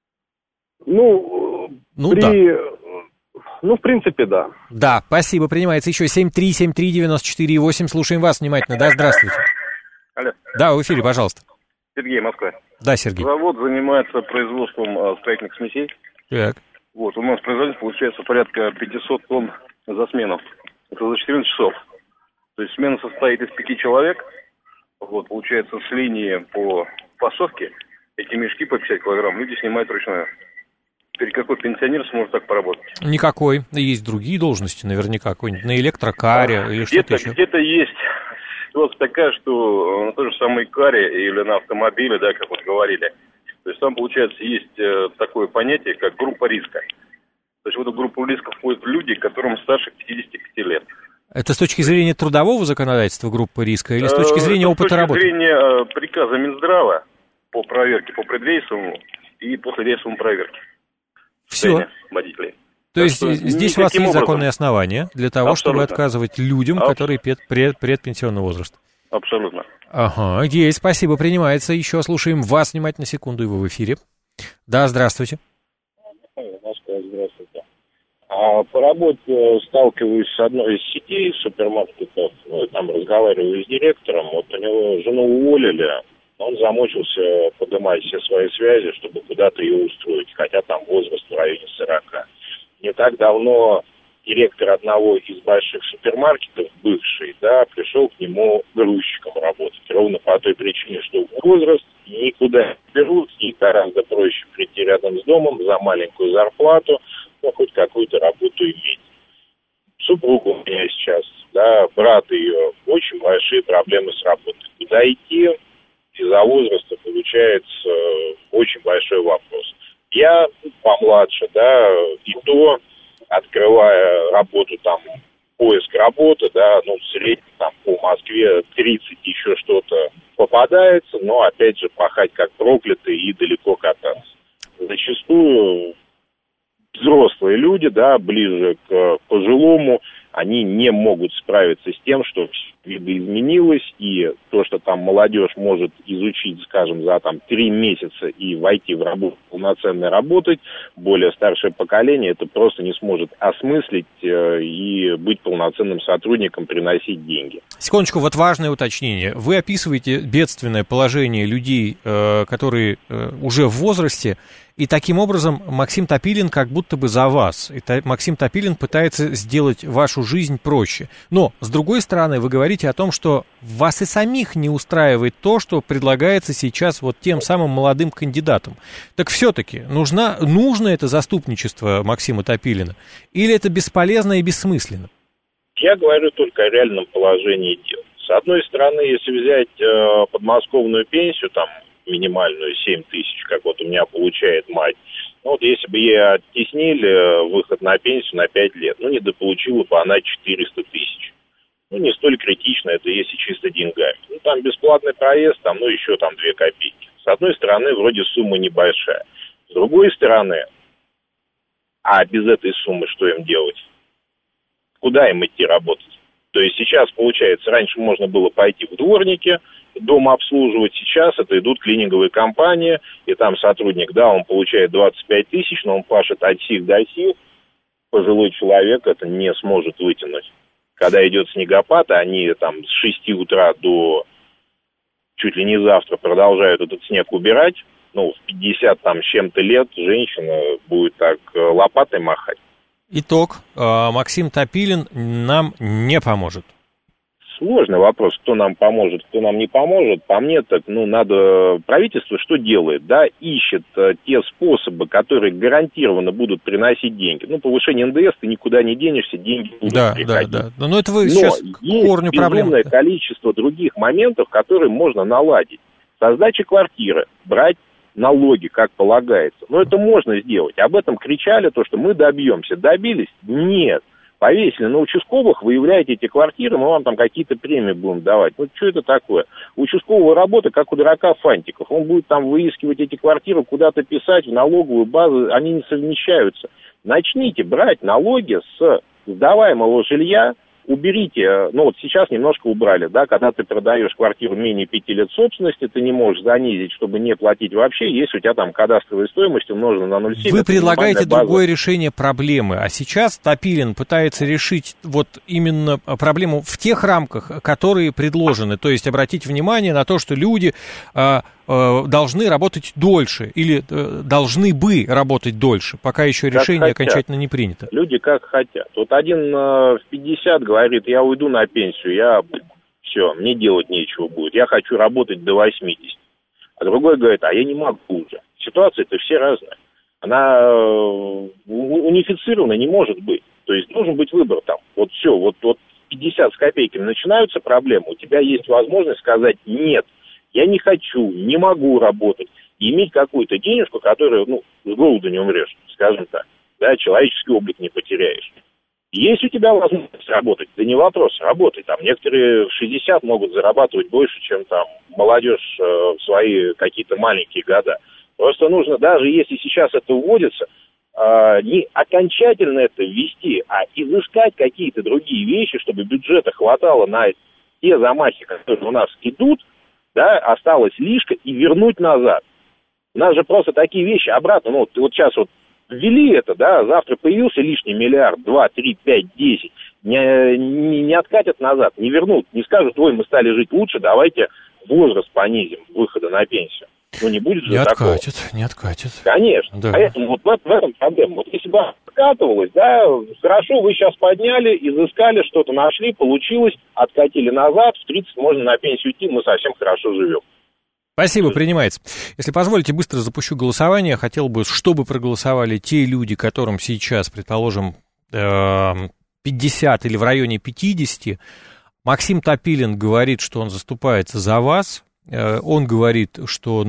Ну, ну при... да. Ну, в принципе, да. Да, спасибо. Принимается еще семь три семь три девяносто четыре восемь. Слушаем вас внимательно. Да, здравствуйте. Алло. Да, в эфире, пожалуйста. Сергей, Москва. Да, Сергей. Завод занимается производством э, строительных смесей. Так. Вот, у нас производительность получается порядка пятьсот тонн за смену. Это за четырнадцать часов. То есть смена состоит из пяти человек. Вот, получается, с линии по фасовке эти мешки по пятьдесят килограмм люди снимают вручную. Теперь какой пенсионер сможет так поработать? Никакой. Есть другие должности, наверняка, какой-нибудь на электрокаре а, или что-то еще. Где-то есть ситуация такая, что на той же самой каре или на автомобиле, да, как вот говорили, то есть там, получается, есть э, такое понятие, как группа риска. То есть в эту группу риска входят люди, которым старше пятидесяти пяти лет. Это с точки зрения трудового законодательства группа риска или с точки зрения э, опыта работы? С точки зрения э, приказа Минздрава по проверке по предрейсовому и послерейсовому проверке. Все. Водителей. То так есть здесь у вас есть образом. Законные основания для того, Абсолютно. Чтобы отказывать людям, Абсолютно. Которые пред, пред, предпенсионного возраста. Абсолютно. Ага, есть, спасибо, принимается. Еще слушаем вас внимательно, секунду, и вы в эфире. Да, здравствуйте. Здравствуйте. А по работе сталкиваюсь с одной из сетей супермаркетов, ну, там разговариваю с директором, вот у него жену уволили, он замучился поднимать все свои связи, чтобы куда-то ее устроить, хотя там возраст в районе сорока. Не так давно директор одного из больших супермаркетов, бывший, да, пришел к нему грузчиком работать. Ровно по той причине, что возраст никуда не берут, и гораздо проще прийти рядом с домом за маленькую зарплату, ну, хоть какую-то работу иметь. Супруга у меня сейчас, да, брат ее, очень большие проблемы с работой. Куда идти? Из-за возраста получается очень большой вопрос. Я помладше, да, и то, открывая работу там, поиск работы, да, ну, в среднем там по Москве тридцать еще что-то попадается, но опять же пахать как проклятый и далеко кататься. Зачастую взрослые люди, да, ближе к пожилому, они не могут справиться с тем, что видоизменилось, и то, что там молодежь может изучить, скажем, за там три месяца и войти в работу, полноценно работать, более старшее поколение это просто не сможет осмыслить э, и быть полноценным сотрудником, приносить деньги. Секундочку, вот важное уточнение. Вы описываете бедственное положение людей, э, которые э, уже в возрасте, и таким образом Максим Топилин как будто бы за вас. И та, Максим Топилин пытается сделать вашу жизнь проще. Но, с другой стороны, вы говорите о том, что вас и самих не устраивает то, что предлагается сейчас вот тем самым молодым кандидатам. Так все-таки нужна, нужно это заступничество Максима Топилина? Или это бесполезно и бессмысленно? Я говорю только о реальном положении дел. С одной стороны, если взять э, подмосковную пенсию, там, минимальную семь тысяч, как вот у меня получает мать, ну вот если бы ей оттеснили выход на пенсию на пять лет, ну недополучила бы она четыреста тысяч. Ну не столь критично это, если чисто деньгами. Ну там бесплатный проезд, там, ну еще там две копейки. С одной стороны, вроде сумма небольшая. С другой стороны, а без этой суммы что им делать? Куда им идти работать? То есть сейчас, получается, раньше можно было пойти в дворники, дом обслуживать, сейчас это идут клининговые компании, и там сотрудник, да, он получает двадцать пять тысяч, но он пашет от сих до сих, пожилой человек это не сможет вытянуть. Когда идет снегопад, они там с шести утра до чуть ли не завтра продолжают этот снег убирать, ну, в пятьдесят там с чем-то лет женщина будет так лопатой махать. Итог. Максим Топилин нам не поможет. Сложный вопрос, кто нам поможет, кто нам не поможет. По мне так, ну, надо... Правительство что делает, да? Ищет э, те способы, которые гарантированно будут приносить деньги. Ну, повышение эн дэ эс, ты никуда не денешься, деньги будут да, приходить. Да, да, Но это вы Но сейчас к корню проблемы. Есть безумное количество других моментов, которые можно наладить. Со сдачи квартиры брать налоги, как полагается. Но это можно сделать. Об этом кричали, то, что мы добьемся. Добились? Нет. Повесили на участковых, выявляете эти квартиры, мы вам там какие-то премии будем давать. Ну, что это такое? У участкового работа, как у дурака Фантиков. Он будет там выискивать эти квартиры, куда-то писать в налоговую базу, они не совмещаются. Начните брать налоги с сдаваемого жилья, уберите, ну вот сейчас немножко убрали, да, когда ты продаешь квартиру менее пяти лет собственности, ты не можешь занизить, чтобы не платить вообще, если у тебя там кадастровая стоимость умножена на ноль целых семь. Вы предлагаете другое решение проблемы, а сейчас Топилин пытается решить вот именно проблему в тех рамках, которые предложены, то есть обратить внимание на то, что люди э, э, должны работать дольше или э, должны бы работать дольше, пока еще решение окончательно не принято. Люди как хотят. Вот один э, в пятьдесят говорит, я уйду на пенсию, я все, мне делать нечего будет, я хочу работать до восьмидесяти. А другой говорит, а я не могу уже. Ситуация-то все разная. Она э, унифицирована не может быть. То есть должен быть выбор там. Вот все, вот, вот пятьдесят с копейками начинаются проблемы, у тебя есть возможность сказать нет, я не хочу, не могу работать. И иметь какую-то денежку, которую, ну, с голоду не умрешь, скажем так. Да, человеческий облик не потеряешь. Есть у тебя возможность работать, да не вопрос, работай. Там некоторые в шестьдесят могут зарабатывать больше, чем там молодежь э, в свои какие-то маленькие года. Просто нужно, даже если сейчас это вводится, э, не окончательно это ввести, а изыскать какие-то другие вещи, чтобы бюджета хватало на те замахи, которые у нас идут, да, осталась лишка, и вернуть назад. У нас же просто такие вещи обратно, ну вот, вот сейчас вот ввели это, да, завтра появился лишний миллиард, два, три, пять, десять, не, не, не откатят назад, не вернут, не скажут, ой, мы стали жить лучше, давайте возраст понизим выхода на пенсию. Ну, не будет же не такого. Не откатит, не откатит. Конечно. Да. Поэтому вот в, в этом проблема. Вот если бы откатывалось, да, хорошо, вы сейчас подняли, изыскали, что-то нашли, получилось, откатили назад, в тридцать можно на пенсию идти, мы совсем хорошо живем. Спасибо, принимается. Если позволите, быстро запущу голосование. Хотел бы, чтобы проголосовали те люди, которым сейчас, предположим, пятьдесят или в районе пятидесяти. Максим Топилин говорит, что он заступается за вас. Он говорит, что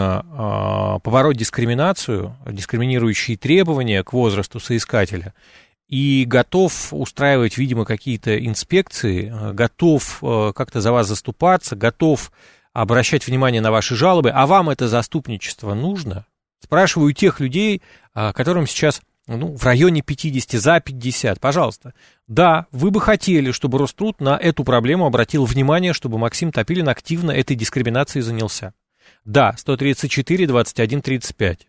нужно побороть дискриминацию, дискриминирующие требования к возрасту соискателя. И готов устраивать, видимо, какие-то инспекции, готов как-то за вас заступаться, готов обращать внимание на ваши жалобы. А вам это заступничество нужно? Спрашиваю тех людей, которым сейчас ну, в районе пятьдесят, за пятьдесят, пожалуйста. Да, вы бы хотели, чтобы Роструд на эту проблему обратил внимание, чтобы Максим Топилин активно этой дискриминацией занялся. Да, сто тридцать четыре, двадцать один, тридцать пять.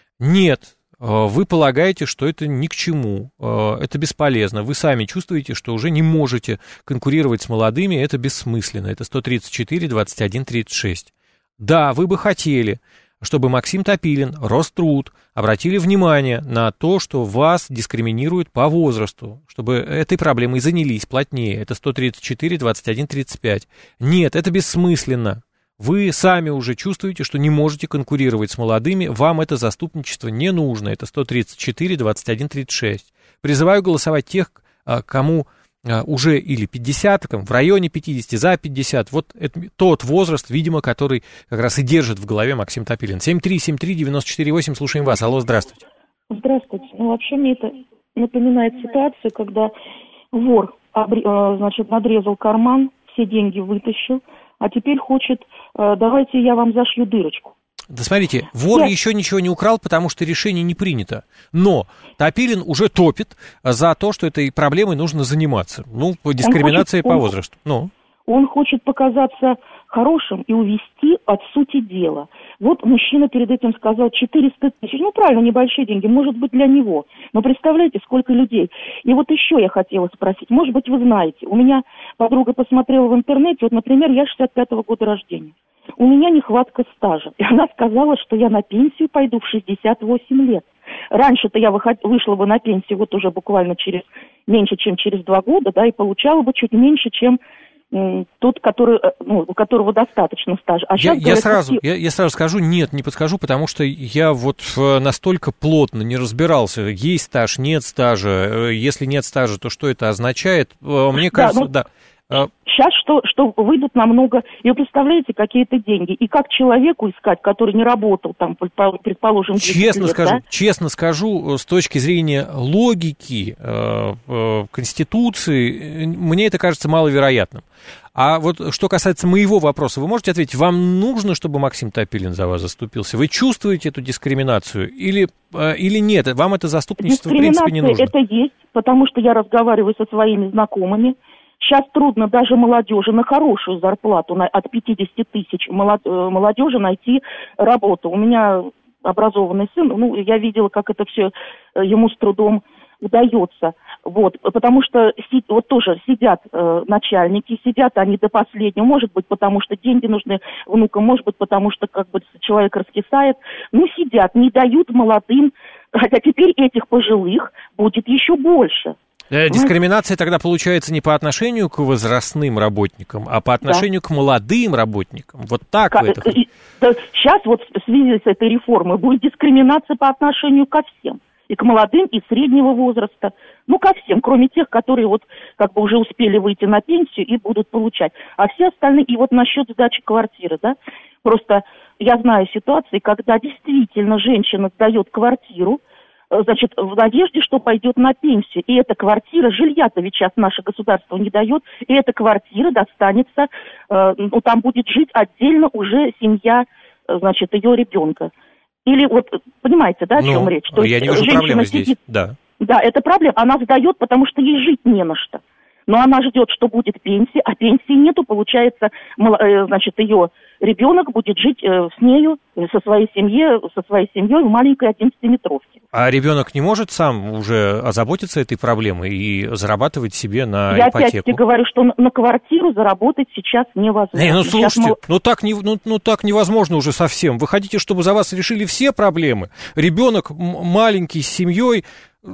Нет, вы полагаете, что это ни к чему, это бесполезно. Вы сами чувствуете, что уже не можете конкурировать с молодыми, это бессмысленно. Это сто тридцать четыре, двадцать один, тридцать шесть. Да, вы бы хотели, чтобы Максим Топилин, Роструд обратили внимание на то, что вас дискриминируют по возрасту, чтобы этой проблемой занялись плотнее. Это сто тридцать четыре, двадцать один, тридцать пять. Нет, это бессмысленно. Вы сами уже чувствуете, что не можете конкурировать с молодыми, вам это заступничество не нужно. Это сто тридцать четыре, двадцать один, тридцать шесть. Призываю голосовать тех, кому уже или пятьдесят, в районе пятьдесят, за пятьдесят. Вот это тот возраст, видимо, который как раз и держит в голове Максим Топилин. семь три семь три девять четыре восемь, слушаем вас. Алло, здравствуйте. Здравствуйте. Ну, вообще мне это напоминает ситуацию, когда вор, значит, надрезал карман, все деньги вытащил, а теперь хочет, давайте я вам зашью дырочку. Да смотрите, вор я... еще ничего не украл, потому что решение не принято. Но Топилин уже топит за то, что этой проблемой нужно заниматься. Ну, по дискриминации хочет, по он, возрасту. Ну. Он хочет показаться хорошим и увести от сути дела. Вот мужчина перед этим сказал четыреста тысяч. Ну, правильно, небольшие деньги, может быть, для него. Но представляете, сколько людей. И вот еще я хотела спросить. Может быть, вы знаете, у меня подруга посмотрела в интернете, вот, например, я шестьдесят пятого года рождения. У меня нехватка стажа. И она сказала, что я на пенсию пойду в шестьдесят восемь лет. Раньше-то я выход... вышла бы на пенсию вот уже буквально через меньше, чем через два года, да, и получала бы чуть меньше, чем м, тот, который, ну, у которого достаточно стажа. А я, сейчас, я, говорят, сразу, такие... я, я сразу скажу, нет, не подскажу, потому что я вот настолько плотно не разбирался, есть стаж, нет стажа, если нет стажа, то что это означает? Мне кажется, да... Ну... да. Сейчас что, что выйдут намного, и вы представляете, какие-то деньги, и как человеку искать, который не работал там, предположим, честно лет, скажу, да? честно скажу, с точки зрения логики э, э, Конституции, мне это кажется маловероятным. А вот что касается моего вопроса, вы можете ответить, вам нужно, чтобы Максим Топилин за вас заступился? Вы чувствуете эту дискриминацию или, э, или нет? Вам это заступничество в принципе не нужно? Дискриминация это есть, потому что я разговариваю со своими знакомыми. Сейчас трудно даже молодежи на хорошую зарплату, на, от пятьдесят тысяч молод, молодежи найти работу. У меня образованный сын, ну, я видела, как это все ему с трудом удается. Вот, потому что вот тоже сидят э, начальники, сидят они до последнего, может быть, потому что деньги нужны внукам, может быть, потому что как бы человек раскисает. Ну, сидят, не дают молодым, хотя теперь этих пожилых будет еще больше. Дискриминация тогда получается не по отношению к возрастным работникам, а по отношению да. к молодым работникам. Вот так как, вы это... Сейчас вот в связи с этой реформой будет дискриминация по отношению ко всем. И к молодым, и среднего возраста. Ну, ко всем, кроме тех, которые вот как бы уже успели выйти на пенсию и будут получать. А все остальные... И вот насчет сдачи квартиры, да, просто я знаю ситуации, когда действительно женщина сдает квартиру, значит, в надежде, что пойдет на пенсию. И эта квартира, жилья-то ведь сейчас наше государство не дает, и эта квартира достанется, э, ну, там будет жить отдельно уже семья, значит, ее ребенка. Или вот, понимаете, да, о чем ну, речь? То я есть не вижу проблемы сидит, здесь, да. Да, это проблема. Она сдает, потому что ей жить не на что. Но она ждет, что будет пенсия, а пенсии нету, получается, значит, ее ребенок будет жить с нею, со своей семьей, со своей семьей в маленькой одиннадцатиметровке. А ребенок не может сам уже озаботиться этой проблемой и зарабатывать себе на Я ипотеку? Я опять-таки говорю, что на квартиру заработать сейчас невозможно. Не, ну слушайте, мы... ну, так не, ну, ну так невозможно уже совсем. Вы хотите, чтобы за вас решили все проблемы? Ребенок маленький с семьей...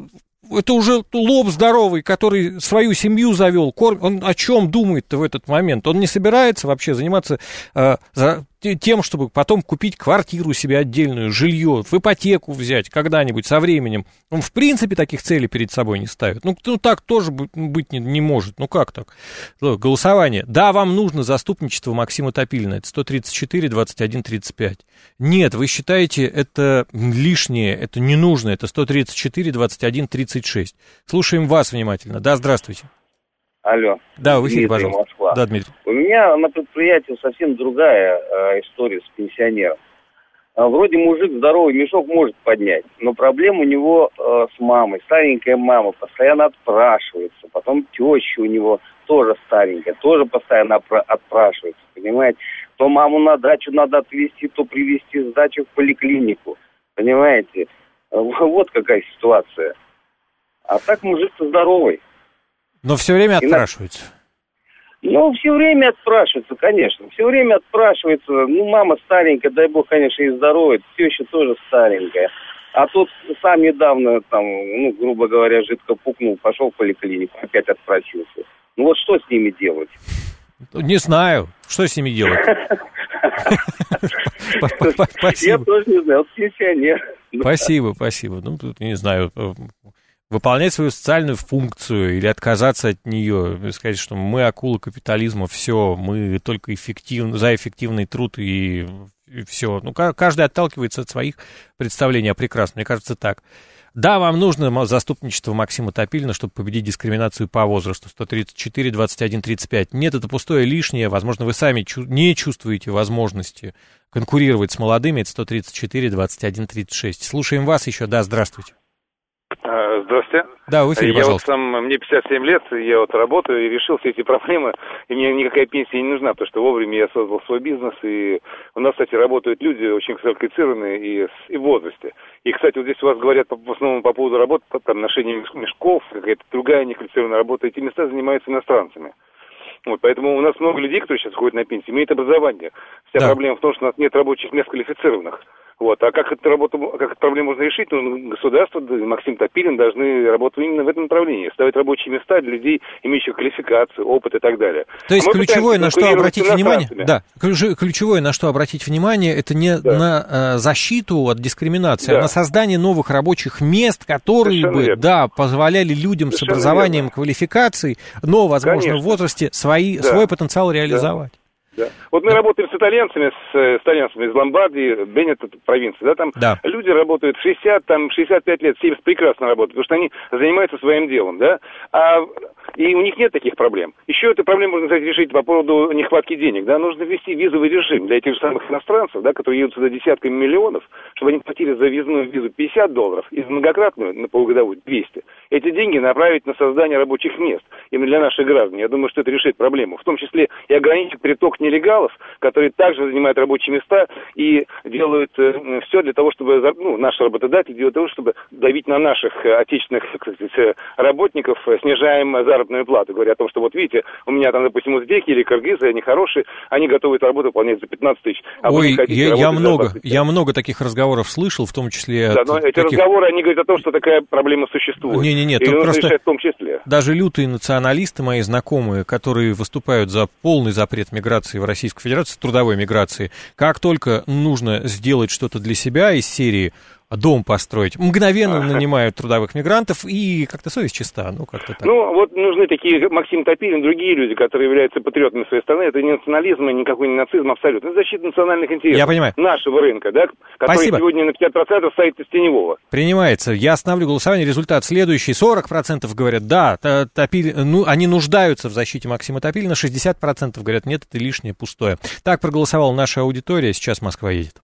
Это уже лоб здоровый, который свою семью завел. Он о чем думает-то в этот момент? Он не собирается вообще заниматься э, за, тем, чтобы потом купить квартиру себе отдельную, жилье, в ипотеку взять когда-нибудь со временем. Он в принципе таких целей перед собой не ставит. Ну, ну так тоже быть не, не может. Ну как так? Голосование. Да, вам нужно заступничество Максима Топилина. Это сто тридцать четыре, двадцать один, тридцать пять. Нет, вы считаете это лишнее, это не нужно. Это сто тридцать четыре, двадцать один, тридцать шесть. Слушаем вас внимательно. Да, здравствуйте. Алло. Да, в эфире, Дмитрий, пожалуйста. Москва. Да, Дмитрий. У меня на предприятии совсем другая э, история с пенсионером. Вроде мужик здоровый, мешок может поднять, но проблема у него э, с мамой. Старенькая мама постоянно отпрашивается. Потом теща у него тоже старенькая, тоже постоянно опра- отпрашивается, понимаете. То маму на дачу надо отвезти, то привезти с дачи в поликлинику, понимаете. Вот какая ситуация. А так мужик-то здоровый. Но все время отпрашивается. Ну, все время отпрашивается, конечно. Все время отпрашивается. Ну, мама старенькая, дай бог, конечно, и здоровая. Теща тоже старенькая. А тут сам недавно, там, ну, грубо говоря, жидко пукнул, пошел в поликлинику, опять отпросился. Ну, вот что с ними делать? Не знаю. Что с ними делать? Я тоже не знаю. Пенсионер. Спасибо, спасибо. Ну, тут, не знаю... Выполнять свою социальную функцию или отказаться от нее, сказать, что мы акулы капитализма, все, мы только эффектив, за эффективный труд и, и все. Ну, каждый отталкивается от своих представлений о прекрасном, мне кажется, так. Да, вам нужно заступничество Максима Топилина, чтобы победить дискриминацию по возрасту. сто тридцать четыре двадцать один тридцать пять. Нет, это пустое, лишнее. Возможно, вы сами чу- не чувствуете возможности конкурировать с молодыми. Это сто тридцать четыре двадцать один тридцать шесть. Слушаем вас еще. Да, здравствуйте. Здравствуйте. Да, в эфире, я пожалуйста. Вот сам, мне пятьдесят семь лет, я вот работаю и решил все эти проблемы, и мне никакая пенсия не нужна, потому что вовремя я создал свой бизнес, и у нас, кстати, работают люди очень квалифицированные и, и в возрасте. И, кстати, вот здесь у вас говорят по, в основном по поводу работы, там, ношения мешков, какая-то другая неквалифицированная работа, эти места занимаются иностранцами. Вот, поэтому у нас много людей, которые сейчас ходят на пенсию, имеют образование. Вся да. проблема в том, что у нас нет рабочих мест квалифицированных. Вот. А как эту работу, как эту проблему можно решить? Ну, государство, Максим Топилин должны работать именно в этом направлении. Ставить рабочие места для людей, имеющих квалификацию, опыт и так далее. То есть а ключевое, на что обратить внимание, да, ключевое, на что обратить внимание, это не да. на э, защиту от дискриминации, да. а на создание новых рабочих мест, которые Совершенно бы, верно. да, позволяли людям Совершенно с образованием, верно. квалификацией, но, возможно, Конечно. в возрасте свои, да. свой потенциал реализовать. Да. Да. Вот мы работаем с итальянцами, с, с итальянцами из Ломбардии, Бенето провинции, да, там да. люди работают шестьдесят, там, шестьдесят пять лет, семьдесят прекрасно работают, потому что они занимаются своим делом, да, а, и у них нет таких проблем. Еще эту проблему можно, кстати, решить по поводу нехватки денег, да, нужно ввести визовый режим для этих же самых иностранцев, да, которые едут сюда десятками миллионов, чтобы они платили за въездную визу пятьдесят долларов и за многократную на полугодовую двести. Эти деньги направить на создание рабочих мест именно для наших граждан. Я думаю, что это решит проблему. В том числе и ограничить приток нелегалов, которые также занимают рабочие места и делают э, все для того, чтобы, ну, наши работодатели делают для того, чтобы давить на наших отечественных, так сказать, работников, снижаем заработную плату. Говоря о том, что вот видите, у меня там, допустим, узбеки или кыргызы, они хорошие, они готовы эту работу выполнять за пятнадцать тысяч. А Ой, я, я, много, я много таких разговоров слышал, в том числе... Да, но эти таких... разговоры, они говорят о том, что такая проблема существует. Не, не, нет, и просто решать в том числе. Даже лютые националисты, мои знакомые, которые выступают за полный запрет миграции в Российскую Федерацию, трудовой миграции, как только нужно сделать что-то для себя из серии дом построить, мгновенно нанимают трудовых мигрантов, и как-то совесть чиста, ну, как-то так. Ну, вот нужны такие, как Максим Топилин, другие люди, которые являются патриотами своей страны. Это не национализм, никакой не нацизм, абсолютно. Это защита национальных интересов. Я понимаю. Нашего рынка, да, который Спасибо. Сегодня на пятьдесят процентов стоит из теневого. Принимается. Я остановлю голосование. Результат следующий. сорок процентов говорят, да, Топилин, ну, они нуждаются в защите Максима Топилина. шестьдесят процентов говорят, нет, это лишнее, пустое. Так проголосовала наша аудитория. Сейчас Москва едет.